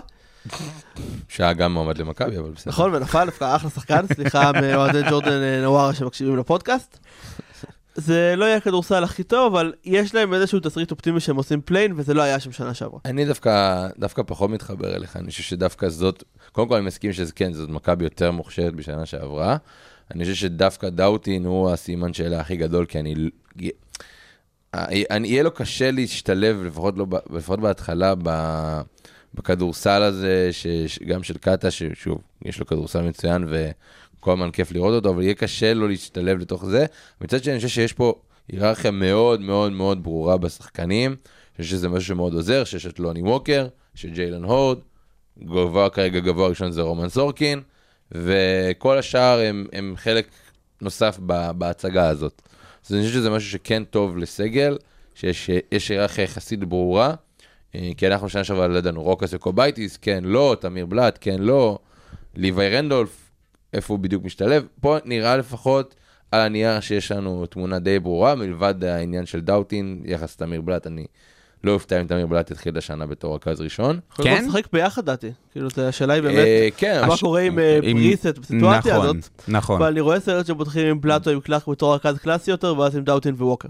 שהיה גם מועמד למכבי, אבל בסדר.
נכון, ונפל, דווקא אחלה שחקן, סליחה מאוהדי ג'ורדן נווארה שמקשיבים לפודקאסט. זה לא יהיה כדורסל הכי טוב, אבל יש להם איזשהו תסריט אופטימי שהם עושים פליין, וזה לא היה שם שנה שעברה.
אני דווקא, דווקא פחות מתחבר אליך, אני חושב שדווקא זאת, קודם כל אני מסכים שזה כן, זאת מכבי יותר מוכשרת בשנה שעברה, אני חושב שדווקא דאוטין הוא הסימן שאלה הכי גדול, כי אני, אני יהיה לו קשה להשתלב, לפחות, לא, לפחות בהתחלה, בכדורסל הזה, גם של קאטה, ששוב, יש לו כדורסל מצוין, וכל הזמן כיף לראות אותו, אבל יהיה קשה לו להשתלב לתוך זה. מצד שני, אני חושב שיש פה היררכיה מאוד מאוד מאוד ברורה בשחקנים, אני חושב שזה משהו שמאוד עוזר, שיש את לוני ווקר, שיש את ג'יילן הורד, גבוה, כרגע גבוה ראשון זה רומן סורקין, וכל השאר הם, הם חלק נוסף בהצגה הזאת. אז אני חושב שזה משהו שכן טוב לסגל, שיש יש היררכיה יחסית ברורה, כי אנחנו שנה שעברה לדענו רוקס וקובייטיס, כן, לא, תמיר בלט, כן, לא, ליווי רנדולף, איפה הוא בדיוק משתלב. פה נראה לפחות על הנייר שיש לנו תמונה די ברורה, מלבד העניין של דאוטין, יחס תמיר בלט, אני לא אופתע אם תמיר בלט יתחיל לשנה בתור רכז ראשון.
כן? אנחנו נשחק ביחד דעתי, כאילו השאלה היא באמת, מה קורה עם בריסט בסיטואציה הזאת,
נכון.
אבל אני רואה סרט שבוטחים עם בלט או עם קלח בתור רכז קלאסי יותר, ואז עם דאוטין וווקר.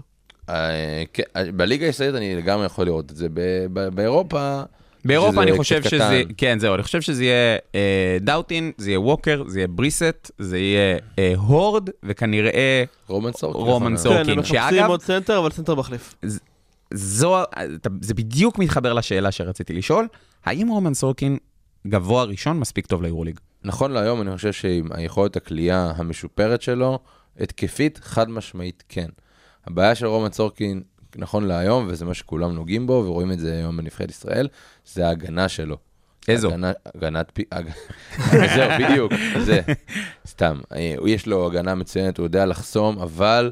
בליגה הישראלית אני לגמרי יכול לראות את זה, באירופה...
באירופה אני חושב שזה, כן זהו, אני חושב שזה יהיה דאוטין, זה יהיה ווקר, זה יהיה בריסט, זה יהיה הורד, וכנראה
רומן סורקין.
רומן סורקין,
כן, הם מחפשים עוד סנטר, אבל סנטר מחליף.
זו, זה בדיוק מתחבר לשאלה שרציתי לשאול, האם רומן סורקין גבוה ראשון מספיק טוב ליורוליג?
נכון להיום, אני חושב שעם היכולת הקליעה המשופרת שלו, התקפית חד משמעית כן. הבעיה של רומן סורקין, נכון להיום, וזה מה שכולם נוגעים בו, ורואים את זה היום בנבחרת ישראל, זה ההגנה שלו.
איזו?
הגנת פי... זהו, בדיוק, זה. סתם. יש לו הגנה מצוינת, הוא יודע לחסום, אבל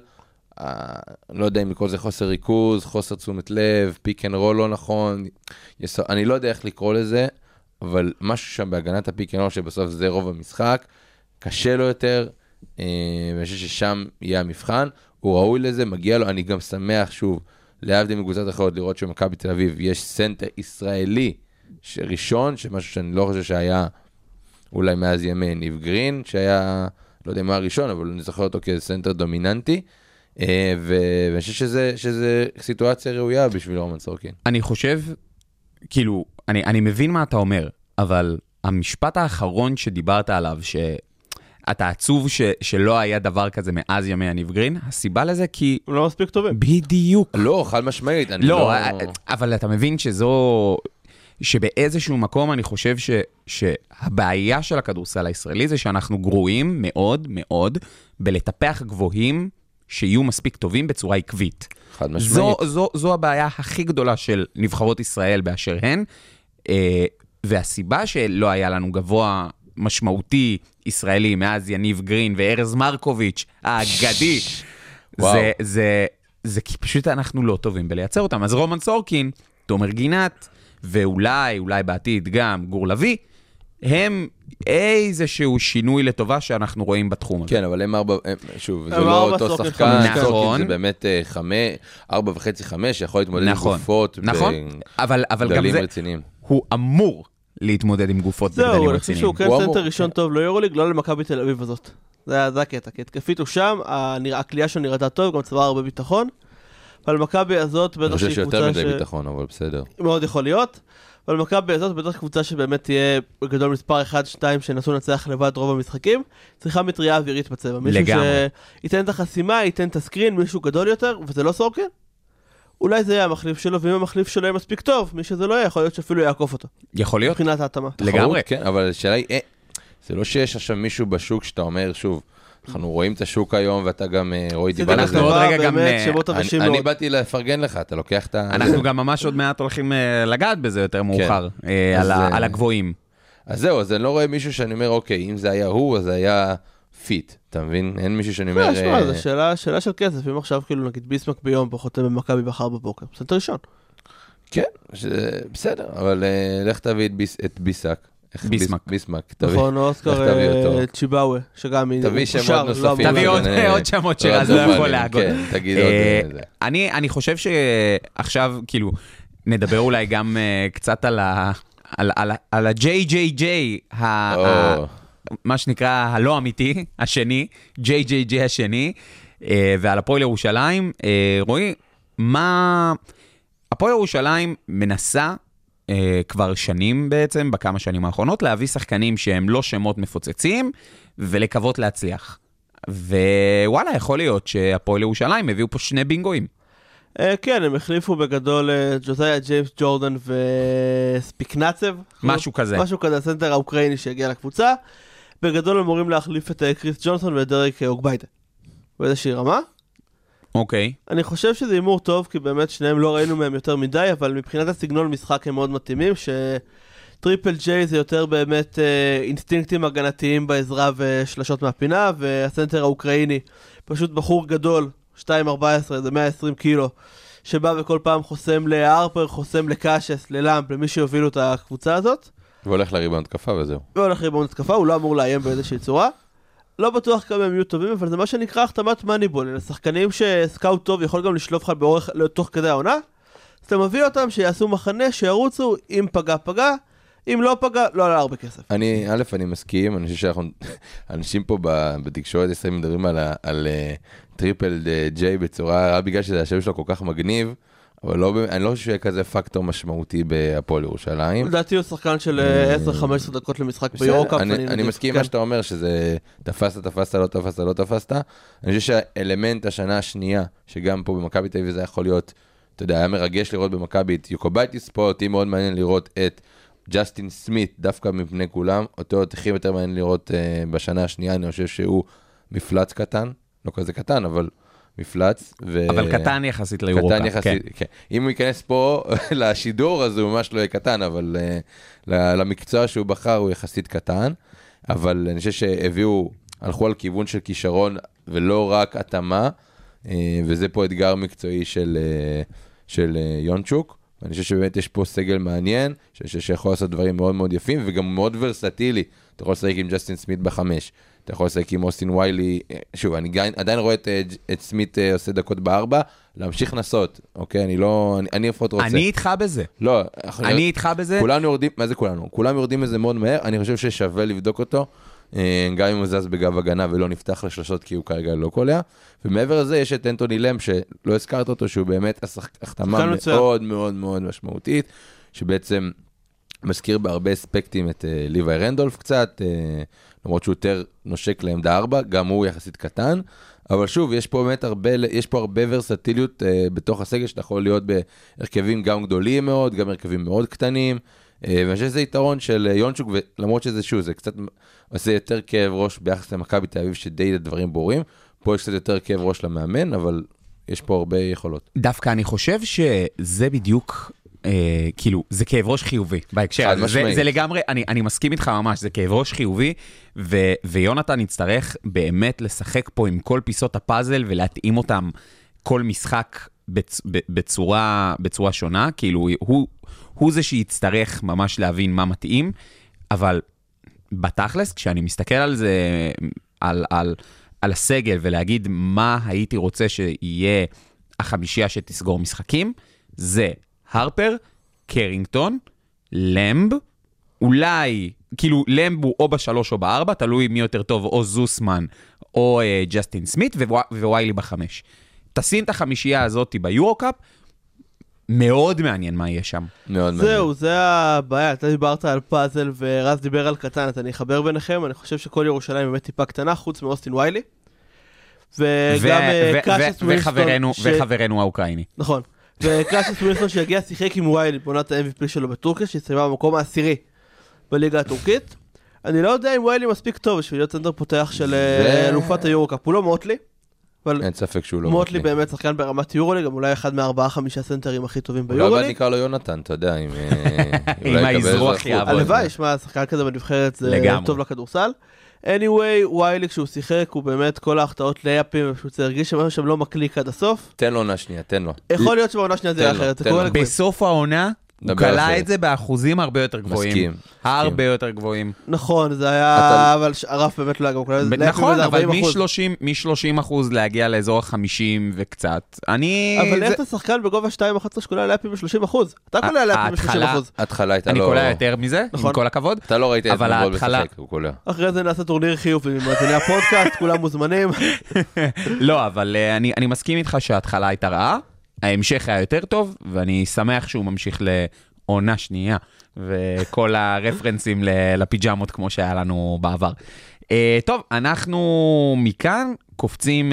לא יודע אם לקרוא זה חוסר ריכוז, חוסר תשומת לב, פיק אנד רול לא נכון. אני לא יודע איך לקרוא לזה, אבל משהו שם בהגנת הפיק אנד רול, שבסוף זה רוב המשחק, קשה לו יותר, ואני חושב ששם יהיה המבחן. הוא ראוי לזה, מגיע לו, אני גם שמח שוב, להבדיל מקבוצות אחרות, לראות שמכבי תל אביב יש סנטר ישראלי ראשון, שמשהו שאני לא חושב שהיה אולי מאז ימי ניב גרין, שהיה, לא יודע מה הראשון, אבל אני זוכר אותו כסנטר דומיננטי, ואני חושב שזה, שזה סיטואציה ראויה בשביל רומן סורקין.
אני חושב, כאילו, אני, אני מבין מה אתה אומר, אבל המשפט האחרון שדיברת עליו, שאתה עצוב ש, שלא היה דבר כזה מאז ימי יניב גרין, הסיבה לזה כי...
הם לא מספיק טובים.
בדיוק.
לא, חד משמעית. אני
לא,
לא...
אבל אתה מבין שזו... שבאיזשהו מקום אני חושב ש, שהבעיה של הכדורסל הישראלי זה שאנחנו גרועים מאוד מאוד בלטפח גבוהים שיהיו מספיק טובים בצורה עקבית.
חד משמעית.
זו, זו, זו הבעיה הכי גדולה של נבחרות ישראל באשר הן, והסיבה שלא היה לנו גבוה משמעותי ישראלי מאז יניב גרין וארז מרקוביץ' האגדי, זה, זה, זה כי פשוט אנחנו לא טובים בלייצר אותם. אז רומן סורקין, תומר גינת, ואולי, אולי בעתיד גם גור לוי, הם איזשהו שינוי לטובה שאנחנו רואים בתחום הזה.
כן, אבל הם ארבע, שוב, זה לא אותו שחקן,
נכון.
זה באמת חמש, ארבע וחצי, חמש, יכול להתמודד עם גופות בגדלים רציניים.
הוא אמור להתמודד עם גופות בגדלים רציניים.
זהו, אני חושב שהוא כן סנטר ראשון טוב ליורוליג, לא למכבי תל אביב הזאת. זה הקטע, כי התקפית הוא שם, הקליעה שלו נראתה טוב, גם צבא הרבה ביטחון. אבל מכבי הזאת בטח שהיא קבוצה ש...
אני חושב שיותר מדי ביטחון, אבל בסדר.
מאוד יכול להיות. אבל מכבי הזאת בטח קבוצה שבאמת תהיה בגדול מספר אחד שתיים שנסו לנצח לבד רוב המשחקים, צריכה מטריה אווירית בצבע. מישהו שייתן את החסימה, ייתן את הסקרין, מישהו גדול יותר, וזה לא סורקין. אולי זה יהיה המחליף שלו, ואם המחליף שלו יהיה מספיק טוב, מי שזה לא יהיה, יכול להיות שאפילו יעקוף אותו.
יכול להיות.
מבחינת ההתאמה.
לגמרי.
כן, אבל השאלה היא, זה לא שיש עכשיו מישהו בשוק שאתה אומר, שוב, אנחנו רואים את השוק היום, ואתה גם רואי דיבר על זה.
אנחנו עוד רגע גם...
אני באתי לפרגן לך, אתה לוקח את ה...
אנחנו גם ממש עוד מעט הולכים לגעת בזה יותר מאוחר, על הגבוהים.
אז זהו, אז אני לא רואה מישהו שאני אומר, אוקיי, אם זה היה הוא, אז זה היה פיט, אתה מבין? אין מישהו שאני אומר...
לא, זו שאלה של כסף, אם עכשיו כאילו נגיד ביסמק ביום, פחות במכבי בחר בבוקר, בסדר ראשון.
כן, בסדר, אבל לך תביא את ביסק.
ביסמק.
ביסמק.
נכון, אוסקר צ'יבאווה, שגם היא...
תביא שמות נוספים.
תביא עוד שמות שרז לא יכול להגות.
כן, תגיד עוד...
אני חושב שעכשיו, כאילו, נדבר אולי גם קצת על ה-ג'יי ג'יי ג'יי, מה שנקרא הלא אמיתי, השני, ג'יי ג'יי ג'יי השני, ועל הפועל ירושלים. רואי, מה... הפועל ירושלים מנסה Uh, כבר שנים בעצם, בכמה שנים האחרונות, להביא שחקנים שהם לא שמות מפוצצים, ולקוות להצליח. ווואלה, יכול להיות שהפועל ירושלים הביאו פה שני בינגואים.
Uh, כן, הם החליפו בגדול uh, ג'וזאיה ג'יימס ג'ורדן וספיקנצב.
משהו כזה.
משהו כזה, הסנטר האוקראיני שהגיע לקבוצה. בגדול הם אמורים להחליף את uh, קריס ג'ונסון ודריק אוגביידה. באיזושהי רמה.
אוקיי.
אני חושב שזה אימור טוב, כי באמת שניהם לא ראינו מהם יותר מדי, אבל מבחינת הסגנון משחק הם מאוד מתאימים, שטריפל ג'יי זה יותר באמת אה, אינסטינקטים הגנתיים בעזרה ושלשות מהפינה, והסנטר האוקראיני פשוט בחור גדול, שתיים ארבע עשרה, זה מאה ועשרים קילו, שבא וכל פעם חוסם להרפר, חוסם לקשס, ללאמפ, למי שיובילו את הקבוצה הזאת.
והולך לריבאונד התקפה וזהו.
והולך לריבאונד התקפה, הוא לא אמור לאיים באיזושהי צורה. לא בטוח כמה הם יהיו טובים, אבל זה מה שנקרא החתמת מניבול. אלה שחקנים שסקאוט טוב יכול גם לשלוף לך באורך תוך כדי העונה. אז אתה מביא אותם שיעשו מחנה, שירוצו, אם פגע פגע, אם לא פגע, לא עלה הרבה כסף.
אני, א', אני מסכים, אני חושב שאנחנו, אנשים פה בתקשורת ישראלים מדברים על, על טריפל ג'יי בצורה, רק בגלל שזה השם שלו כל כך מגניב, אבל לא, אני לא חושב שיהיה כזה פקטור משמעותי בהפועל ירושלים.
לדעתי הוא שחקן של עשר חמש עשרה דקות למשחק ביורוקאפ.
אני, אני מסכים מה שאתה אומר, שזה תפסת, תפסת, לא תפסת, לא תפסת. אני חושב שהאלמנט השנה השנייה, שגם פה במכבי תל אביב זה יכול להיות, אתה יודע, היה מרגש לראות במכבי את יוקובייטיס פה, אותי מאוד מעניין לראות את ג'סטין סמית, דווקא מפני כולם, אותו הכי יותר מעניין לראות uh, בשנה השנייה, אני חושב שהוא מפלץ קטן, לא כזה קטן, אבל... מפלץ. ו...
אבל קטן יחסית ליורוקאפ.
קטן יחסית, כן. כן. אם הוא ייכנס פה לשידור, אז הוא ממש לא יהיה קטן, אבל uh, למקצוע שהוא בחר הוא יחסית קטן. אבל אני חושב שהביאו, הלכו על כיוון של כישרון, ולא רק התאמה, uh, וזה פה אתגר מקצועי של, uh, של uh, יונצ'וק. אני חושב שבאמת יש פה סגל מעניין, שאני חושב שיכול לעשות דברים מאוד מאוד יפים, וגם מאוד ורסטילי. אתה יכול לשחק עם ג'סטין סמית בחמש. אתה יכול לשחק עם אוסטין ויילי, שוב, אני עדיין רואה את, את סמית עושה דקות בארבע, להמשיך נסות, אוקיי? אני לא, אני, אני לפחות רוצה.
אני איתך בזה.
לא.
אני איתך בזה.
כולנו יורדים, מה זה כולנו? כולם יורדים בזה מאוד מהר, אני חושב ששווה לבדוק אותו, גם אם הוא זז בגב הגנה ולא נפתח לשלשות, כי הוא כרגע לא קולע. ומעבר לזה יש את אנטוני למב, שלא הזכרת אותו, שהוא באמת החתמה מאוד מאוד מאוד משמעותית, שבעצם מזכיר בהרבה אספקטים את ליווי רנדולף קצת, למרות שהוא יותר נושק לעמדה ארבע, גם הוא יחסית קטן, אבל שוב, יש פה באמת הרבה, יש פה הרבה ורסטיליות בתוך הסגל, שאתה יכול להיות בהרכבים גם גדולים מאוד, גם הרכבים מאוד קטנים, ואני חושב שזה יתרון של יונצ'וק, ולמרות שזה שוב, זה קצת עושה יותר כאב ראש ביחס למכבי תל אביב, שדי דברים ברורים, פה יש קצת יותר כאב ראש למאמן, אבל יש פה הרבה יכולות.
דווקא אני חושב שזה בדיוק, אה, כאילו, זה כאב ראש חיובי, בהקשר הזה, זה, זה לגמרי, אני, אני מסכים איתך ממש, זה כאב ראש חיובי, ו, ויונתן יצטרך באמת לשחק פה עם כל פיסות הפאזל, ולהתאים אותם כל משחק בצ, בצורה, בצורה שונה, כאילו, הוא, הוא זה שיצטרך ממש להבין מה מתאים, אבל בתכלס, כשאני מסתכל על זה, על, על, על הסגל, ולהגיד מה הייתי רוצה שיהיה החמישייה שתסגור משחקים, זה הרפר, קרינגטון, למב, אולי, כאילו למב הוא או בשלוש או בארבע, תלוי מי יותר טוב, או זוסמן, או uh, ג'סטין סמית, וויילי בחמש. תשים את החמישייה הזאת ביורוקאפ, מאוד מעניין מה יהיה שם.
מאוד מעניין.
זהו, זה הבעיה. אתה דיברת על פאזל ורז דיבר על קטן, אז אני אחבר ביניכם, אני חושב שכל ירושלים באמת טיפה קטנה, חוץ מאוסטין ויילי. וגם קאשס ווילסטון.
וחברנו האוקראיני.
נכון. וקאשס ווילסטון שיגיע שיחק עם ויילי, בעונת ה-אם וי פי שלו בטורקיה, שהסתיימה במקום העשירי בליגה הטורקית. אני לא יודע אם ויילי מספיק טוב, בשביל להיות סנטר פותח של אלופת היורוקאפ. הוא לא מוטלי.
אין ספק שהוא לא
מוטלי באמת שחקן ברמת יורוליג, גם אולי אחד מהארבעה חמישה סנטרים הכי טובים ביורוליג.
אולי נקרא לו יונתן, אתה יודע,
עם האזרוח יעבוד.
הלוואי, שמע, שחקן כזה בנבחרת זה טוב לכדורסל. anyway, ויילי כשהוא שיחק, הוא באמת כל ההחטאות לאפים, ופשוט זה הרגיש שמשהו שם לא מקליק עד הסוף.
תן לו עונה שנייה, תן לו.
יכול להיות שבעונה שנייה זה יהיה אחרת.
בסוף העונה, הוא קלה את זה באחוז הרבה יותר גבוהים.
מסכים.
הרבה יותר גבוהים.
נכון, זה היה, אבל הרף באמת לא היה גם קלה.
נכון, אבל מ-שלושים אחוז להגיע לאזור ה-חמישים וקצת. אני...
אבל איך אתה שחקן בגובה שתיים אחת עשרה שקולה לאפים ב-שלושים אחוז? אתה קולה לאפים ב-שלושים אחוז.
התחלה הייתה לא...
אני קולה יותר מזה, עם כל הכבוד.
אתה לא ראית את מבול בשחק, הוא קולה.
אחרי זה נעשה טורניר חיוב עם מאזיני הפודקאסט, כולם מוזמנים.
לא, אבל אני מסכים איתך שההתחלה הייתה רעה. ההמשך היה יותר טוב, ואני שמח שהוא ממשיך לעונה שנייה, וכל הרפרנסים לפיג'מות כמו שהיה לנו בעבר. טוב, אנחנו מכאן קופצים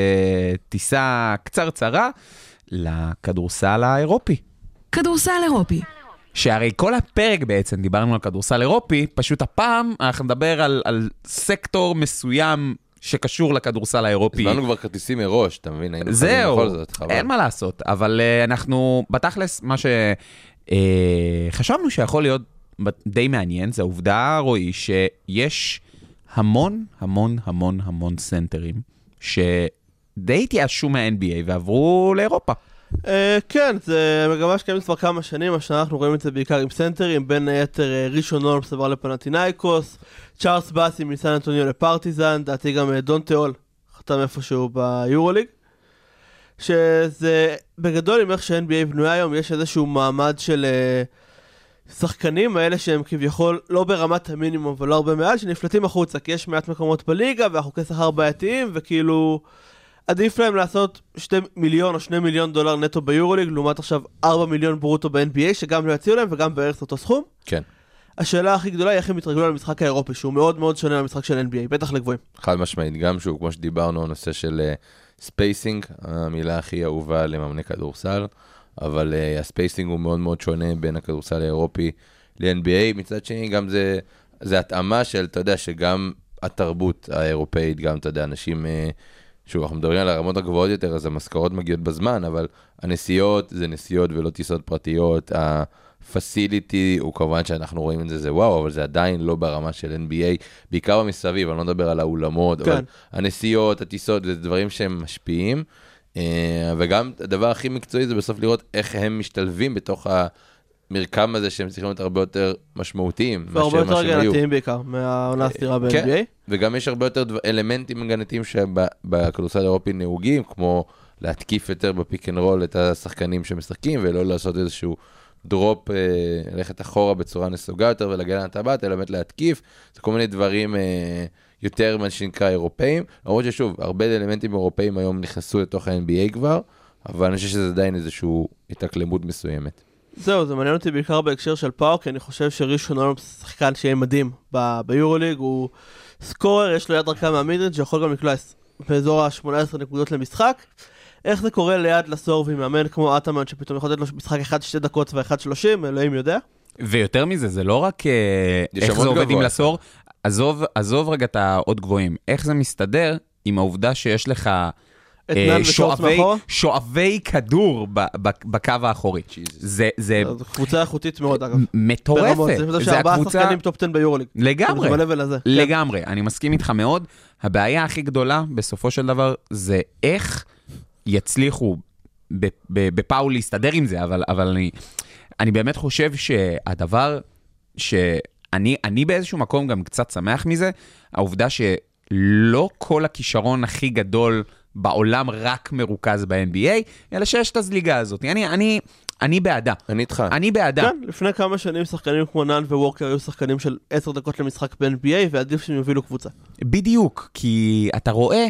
בטיסה קצרצרה לכדורסל האירופי.
כדורסל אירופי.
שהרי כל הפרק בעצם דיברנו על כדורסל אירופי, פשוט הפעם אנחנו נדבר על, על סקטור מסוים שקשור לכדורסל האירופי.
הזמנו כבר כרטיסים מראש, אתה מבין?
זהו, אין מה לעשות, אבל uh, אנחנו, בתכלס, מה שחשבנו uh, שיכול להיות די מעניין, זה העובדה, רואי, שיש המון, המון, המון, המון סנטרים, שדי התייאשו מה-אן בי איי ועברו לאירופה.
Uh, כן, זה מגמה שקיימת כבר כמה שנים, השנה אנחנו רואים את זה בעיקר עם סנטרים, בין היתר ראשון אולמס עבר לפנתינייקוס, צ'ארלס באסי מסן אנטוניו לפרטיזן, דעתי גם דון תיאול חתם איפשהו ביורוליג, שזה בגדול עם איך ש-אן בי איי בנויה היום, יש איזשהו מעמד של uh, שחקנים האלה שהם כביכול לא ברמת המינימום ולא הרבה מעל, שנפלטים החוצה, כי יש מעט מקומות בליגה ואחוקי שכר בעייתיים, וכאילו עדיף להם לעשות שני מיליון או שני מיליון דולר נטו ביורוליג, לעומת עכשיו ארבע מיליון ברוטו ב-אן בי איי, שגם לא יציעו להם וגם בערך אותו סכום.
כן.
השאלה הכי גדולה היא איך הם מתרגלו על המשחק האירופי, שהוא מאוד מאוד שונה מהמשחק של אן בי איי, בטח לגבוהים.
חד משמעית, גם שהוא, כמו שדיברנו, הנושא של ספייסינג, uh, המילה הכי אהובה למאמני כדורסל, אבל uh, הספייסינג הוא מאוד מאוד שונה בין הכדורסל האירופי ל-אן בי איי, מצד שני גם זה, זה התאמה של, אתה יודע, שגם התרבות האירופאית, גם, אתה יודע, אנשים... Uh, שוב, אנחנו מדברים על הרמות הגבוהות יותר, אז המשכורות מגיעות בזמן, אבל הנסיעות זה נסיעות ולא טיסות פרטיות, הפסיליטי הוא כמובן שאנחנו רואים את זה, זה וואו, אבל זה עדיין לא ברמה של אן בי איי, בעיקר במסביב, אני לא מדבר על האולמות, כן. אבל הנסיעות, הטיסות, זה דברים שהם משפיעים, וגם הדבר הכי מקצועי זה בסוף לראות איך הם משתלבים בתוך ה... מרקם הזה שהם צריכים להיות הרבה יותר משמעותיים.
והרבה יותר הגנתיים בעיקר, מהעונה הסתירה ב-אן בי איי.
וגם יש הרבה יותר אלמנטים הגנתיים שבכדורסל האירופי נהוגים, כמו להתקיף יותר בפיק אנד רול את השחקנים שמשחקים, ולא לעשות איזשהו דרופ, ללכת אחורה בצורה נסוגה יותר ולהגן על הטבעת, אלא באמת להתקיף, זה כל מיני דברים יותר מה שנקרא אירופאים, למרות ששוב, הרבה אלמנטים אירופאים היום נכנסו לתוך ה-אן בי איי כבר, אבל אני חושב שזה עדיין איזשהו התאקלמות מסוימת.
זהו, זה מעניין אותי בעיקר בהקשר של פאו, כי אני חושב שראשון הוא שחקן שיהיה מדהים ביורוליג, הוא סקורר, יש לו יד רכה מהמידריץ' שיכול גם לקלוע באזור ה-שמונה עשרה נקודות למשחק. איך זה קורה ליד לסור ומאמן כמו אטאמן, שפתאום יכול לתת לו משחק אחד שתי דקות ואחד שלושים, אלוהים יודע.
ויותר מזה, זה לא רק איך זה עובד עם לסור, עזוב, עזוב רגע את העוד גבוהים, איך זה מסתדר עם העובדה שיש לך שואבי, שואבי כדור בקו האחורי. זה, זה...
זו קבוצה איכותית מאוד, אגב.
מטורפת.
זה ארבעה שחקנים טופ עשר ביורוליג.
לגמרי, לגמרי. אני מסכים איתך מאוד. הבעיה הכי גדולה, בסופו של דבר, זה איך יצליחו בפאול להסתדר עם זה, אבל, אבל אני, אני באמת חושב שהדבר שאני, אני באיזשהו מקום גם קצת שמח מזה, העובדה שלא כל הכישרון הכי גדול בעולם רק מרוכז ב-אן בי איי, אלא שיש את הזליגה הזאת. אני, אני, אני בעדה.
אני איתך.
אני בעדה.
כן, לפני כמה שנים שחקנים כמו נאן ווורקר היו שחקנים של עשר דקות למשחק ב-אן בי איי, ועדיף שהם יובילו קבוצה.
בדיוק, כי אתה רואה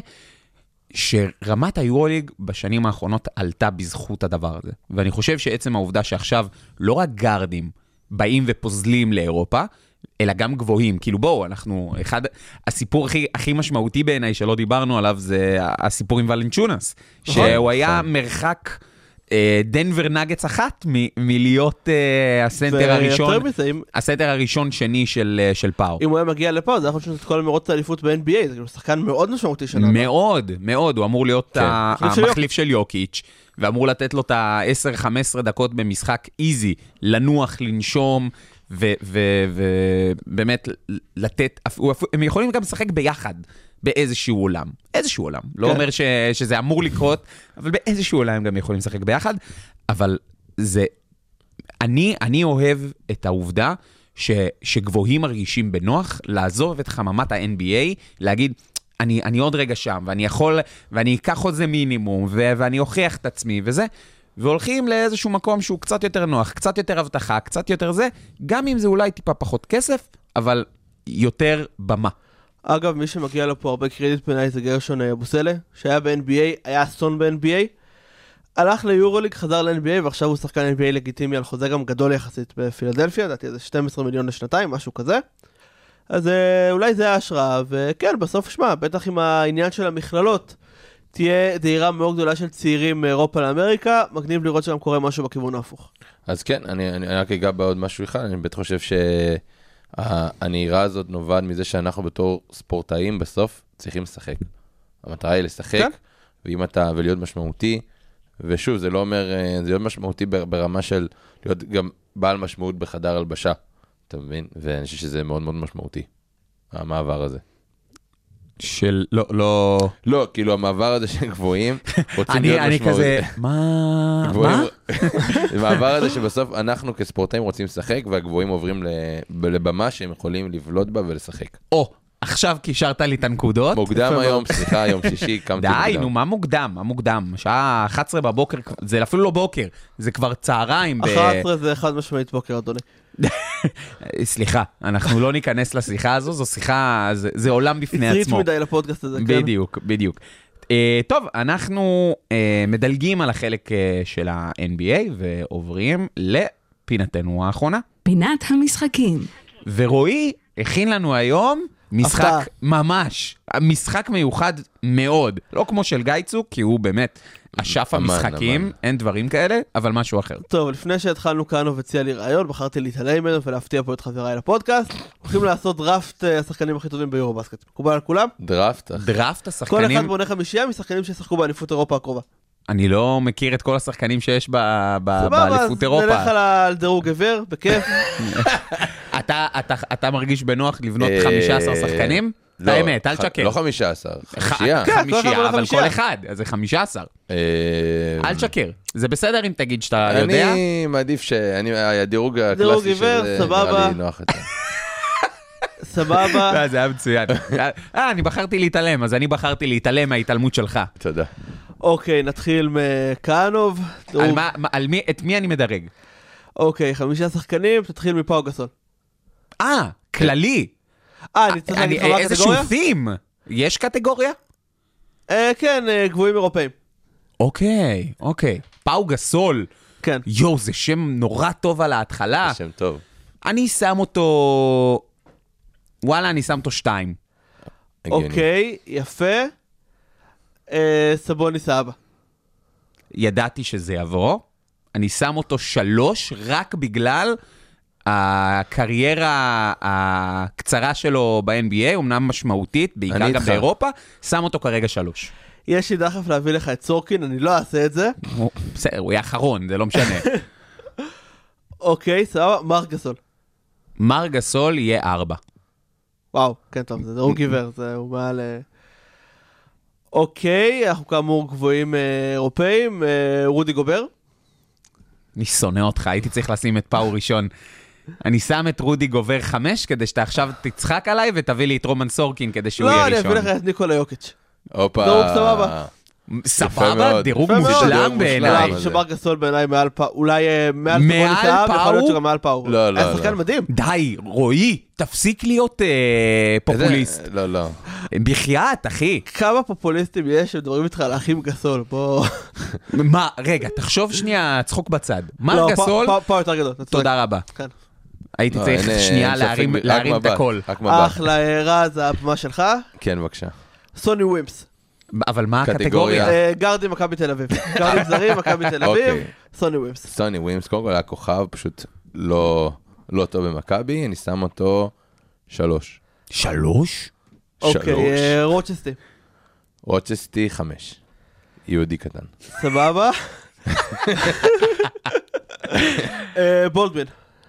שרמת היורוליג בשנים האחרונות עלתה בזכות הדבר הזה. ואני חושב שעצם העובדה שעכשיו לא רק גארדים באים ופוזלים לאירופה, אלא גם גבוהים. כאילו בואו, אנחנו, אחד, הסיפור הכי, הכי משמעותי בעיניי שלא דיברנו עליו, זה הסיפור עם ולנצ'ונס, שהוא היה מרחק אה, דנבר נגץ אחת מ- מלהיות אה, הסנטר הראשון, הסנטר הראשון שני של, של פאו.
אם הוא היה מגיע לפה, זה יכול להיות את כל מרוץ האליפות ב-אן בי איי, זה שחקן מאוד משמעותי שלנו.
מאוד, מאוד, הוא אמור להיות כן. ה- המחליף של יוקיץ', ואמור לתת לו את ה-עשר חמש עשרה דקות במשחק איזי, לנוח, לנשום, ובאמת לתת, הם יכולים גם לשחק ביחד באיזשהו עולם, איזשהו עולם, לא אומר שזה אמור לקרות, אבל באיזשהו עולם הם גם יכולים לשחק ביחד, אבל זה, אני, אני אוהב את העובדה שגבוהים מרגישים בנוח, לעזוב את חממת ה-אן בי איי, להגיד, אני, אני עוד רגע שם, ואני יכול, ואני אקח עוד זה מינימום, ואני אוכיח את עצמי, וזה, והולכים לאיזשהו מקום שהוא קצת יותר נוח, קצת יותר הבטחה, קצת יותר זה, גם אם זה אולי טיפה פחות כסף, אבל יותר במה.
אגב, מי שמגיע לו פה הרבה קרדיט בעיניי זה גרשון אבוסלה, שהיה ב-אן בי איי, היה אסון ב-אן בי איי, הלך ליורוליג, חזר ל-אן בי איי, ועכשיו הוא שחקן אן בי איי לגיטימי על חוזה גם גדול יחסית בפילדלפיה, דעתי איזה שנים עשר מיליון לשנתיים, משהו כזה. אז אולי זה ההשראה, וכן, בסוף שמה, בטח עם העניין של המכללות, תהיה דהירה מאוד גדולה של צעירים מאירופה לאמריקה, מגניב לראות שגם קורה משהו בכיוון ההפוך.
אז כן, אני, אני רק אגע בעוד משהו אחד, אני בטח חושב שהנהירה הזאת נובעת מזה שאנחנו בתור ספורטאים בסוף צריכים לשחק. המטרה היא לשחק, כן? ואם אתה, ולהיות משמעותי, ושוב, זה לא אומר, זה להיות משמעותי ברמה של להיות גם בעל משמעות בחדר הלבשה, אתה מבין? ואני חושב שזה מאוד מאוד משמעותי, המעבר הזה.
של, לא, לא...
לא, כאילו המעבר הזה של גבוהים, רוצים
אני,
להיות
אני
משמעות.
כזה, מה?
גבוהים,
מה?
המעבר הזה שבסוף אנחנו כספורטאים רוצים לשחק, והגבוהים עוברים לבמה שהם יכולים לבלוט בה ולשחק.
או, עכשיו קישרת לי את הנקודות.
מוקדם היום, סליחה, יום שישי, קמתי מוקדם.
די, נו, מה מוקדם? מה מוקדם? שעה אחת עשרה בבוקר, זה אפילו לא בוקר, זה כבר צהריים.
אחת עשרה זה אחד משמעית בוקר, אדוני.
סליחה, אנחנו לא ניכנס לשיחה הזו, זו שיחה, זה, זה עולם בפני עצמו.
הצריץ מדי לפודקאסט הזה, כן.
בדיוק, בדיוק. Uh, טוב, אנחנו uh, מדלגים על החלק uh, של ה-אן בי איי ועוברים לפינתנו האחרונה.
פינת המשחקים.
ורועי הכין לנו היום משחק
הפתעה.
ממש, משחק מיוחד מאוד. לא כמו של גיא צוק, כי הוא באמת אשף
אמן,
המשחקים,
אמן.
אין דברים כאלה, אבל משהו אחר.
טוב, לפני שהתחלנו כאן והציע לי רעיון, בחרתי להתעלם ממנו ולהפתיע פה את חבריי לפודקאסט. הולכים לעשות דראפט השחקנים הכי טובים ביורובסקט. מקובל על כולם?
דראפט?
דראפט
כל
השחקנים...
אחד בונה חמישייה משחקנים שישחקו באליפות אירופה הקרובה.
אני לא מכיר את כל השחקנים שיש ב- ב- באליפות אירופה.
נלך על על דירוג גבר, בכיף.
אתה, אתה, אתה מרגיש בנוח לבנות חמישה עשר שחקנים?
לא,
האמת, אל
ח-
תשקר.
לא חמישה עשר,
ח-
חמישייה.
כן, כל אחד
חמישייה,
בונה
אבל
חמישייה.
כל אחד, אז זה חמישה עשר.
אה,
אל תשקר. זה בסדר אם תגיד שאתה יודע.
אני מעדיף ש... אני- הדירוג
דירוג
הקלאסי
עיוור,
שזה
סבבה.
נראה לי נוח יותר.
סבבה.
לא, זה היה מצוין. אה, אני בחרתי להתעלם, אז אני בחרתי להתעלם מההתעלמות שלך.
תודה.
אוקיי, נתחיל מכהנוב.
על מה, מה- על מי, את מי אני מדרג?
אוקיי, חמישה שחקנים, תתחיל מפאו גסול.
אה, כללי.
אה, אני צריך להגיד לך מה
איזשהו
הקטגוריה?
תים. יש קטגוריה?
אה, כן, אה, גבוהים אירופאים.
אוקיי, אוקיי. פאו גסול.
כן.
יואו, זה שם נורא טוב על ההתחלה.
זה שם טוב.
אני שם אותו... וואלה, אני שם אותו שתיים.
הגיוני.
אוקיי, יפה. אה, סבוניס האבא.
ידעתי שזה יבוא. אני שם אותו שלוש רק בגלל הקריירה הקצרה שלו ב-אן בי איי, אמנם משמעותית, בעיקר
אני
גם
איתך.
באירופה, שם אותו כרגע שלוש.
יש לי דחף להביא לך את סורקין, אני לא אעשה את זה.
הוא- בסדר, הוא יהיה אחרון, זה לא משנה.
אוקיי, סבבה, מרק גסול.
מר גסול יהיה ארבע.
וואו, כן טוב, זה הוא גיבר, זה הוא מעל... אה, אוקיי, אנחנו כאמור גבוהים אה, אירופאים, אה, רודי גובר.
אני שונא אותך, הייתי צריך לשים את פאו ראשון. אני שם את רודי גובר חמש, כדי שאתה עכשיו תצחק עליי ותביא לי את רומן סורקין, כדי שהוא יהיה
לא, אני
ראשון.
אביא לך את ניקולה יוקיץ'.
הופה.
דירוג סבבה.
סבבה,
מאוד.
דירוג
יפה מאוד.
מושלם
דירוג
בעיניי.
מושלם.
שמר גסול בעיניי מעל פאו, אולי אה, מעל
מעל
סבוניס האבא, יכול להיות
פאו?
שגם מעל פאו.
לא, לא,
היה שחקן
לא.
מדהים.
די, רועי, תפסיק להיות אה, פופוליסט.
איזה- לא, לא.
בחייאת, אחי.
כמה פופוליסטים יש שמדברים איתך על האחים גסול, בוא...
מה, רגע, תחשוב שנייה, צחוק בצד. מר
לא,
גסול,
פאו- פאו יותר גדול. אתה צודק.
תודה רבה.
כן.
הייתי
לא,
צריך
אין-
שנייה
אין ספק
להרים-
ב- רק
להרים את
מבט,
הכל.
רק מבט.
אחלה, אה, רז, הבמה שלך.
כן, בבקשה.
סוני ווימס.
אבל מה
קטגוריה.
הקטגוריה?
אה, גרדי מכבי תל אביב. גרדים זרים, מכבי תל אביב.
אוקיי.
סוני ווימס.
סוני ווימס, קודם כל היה כוכב, פשוט לא לא טוב במכבי, אני שם אותו שלוש.
שלוש?
אוקיי,
שלוש.
אה, רוצ'סטי.
רוצ'סטי חמש. יהודי קטן.
סבבה. אה, בולדווין.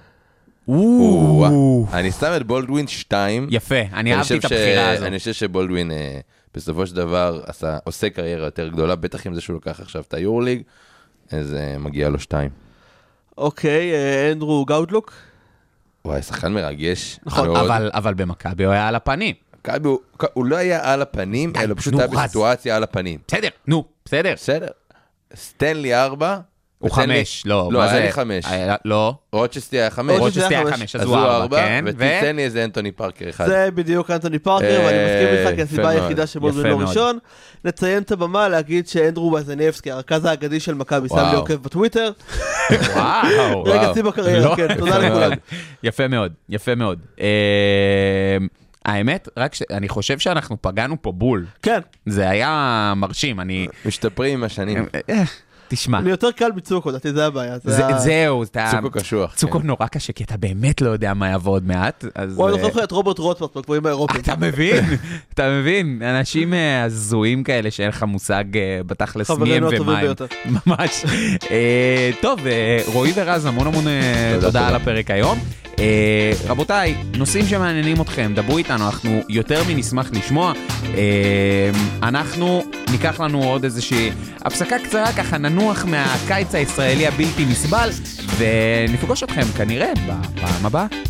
או-אה. אני שם את בולדווין שתיים.
יפה, אני
כי
אהבתי את
חושב ש-
הבחירה הזו.
אני חושב שבולדווין אה, בסופו של דבר עשה- עושה קריירה יותר גדולה, בטח עם זה שהוא לוקח עכשיו את היורליג, אז אה, מגיע לו שתיים.
אוקיי, אה, אנדרו גאודלוק.
וואי, שחקן מרגש.
נכון,
מאוד.
אבל- אבל במכבי הוא היה על הפנים.
מכבי הוא- הוא לא היה על הפנים, אלא פשוט
נו,
היה
רז.
בסיטואציה על הפנים.
בסדר, נו, בסדר.
בסדר. סטנלי ארבע.
הוא
וסטנלי-
חמש, לא.
לא,
מה
אז
זה?
אני חמש.
היה- לא.
רוצ'סטי היה חמש.
רוצ'סטי
רוצ'סטי
היה
היה
חמש.
חמש,
אז
אז
הוא
הוא ארבע,
ארבע,
כן. ו-
ותיתן לי איזה אנטוני פארקר אחד.
זה בדיוק אנטוני פארקר,
אה,
ואני מסכים איתך, כי הסיבה
יפה
היחידה
מאוד.
שבולדווין
יפה
לא
מאוד.
ראשון. נציין את הבמה להגיד שאנדרו בזניאבסקי, הרכז האגדי של מכבי, שם לי
וואו.
עוקב בטוויטר.
וואו.
רגע,
וואו.
שיא בקריירה,
לא,
כן,
יפה
תודה לכולם.
מאוד. יפה מאוד, יפה מאוד. אה, האמת, רק שאני חושב שאנחנו פגענו פה בול.
כן,
זה היה מרשים, אני...
משתפרים עם השנים.
אה, תשמע,
אני יותר קל מצוקו, לדעתי זה הבעיה. זה
זה-
ה-
זהו, אתה...
צוקו קשוח.
צוקו
כן.
נורא קשה, כי אתה באמת לא יודע מה יבוא עוד מעט, אז...
וואי, אני
אה,
זוכר לך את רוברט רוטפורט בגבוהים האירופיים.
אתה מבין? אתה מבין? אנשים אה, הזויים כאלה שאין לך מושג אה, בתכלס מי הם
חברינו הטובים
ומה הם.
ביותר.
ממש. אה, טוב, אה, רועי ורז, המון המון אה,
תודה,
תודה
תודה.
על הפרק היום. אה, רבותיי, נושאים שמעניינים אתכם, דברו איתנו, אנחנו יותר מנשמח לשמוע. אה, אנחנו ניקח לנו עוד איזושהי הפסקה קצרה, ככה ננוח מהקיץ הישראלי הבלתי נסבל, ונפגוש אתכם כנראה בפעם הבאה.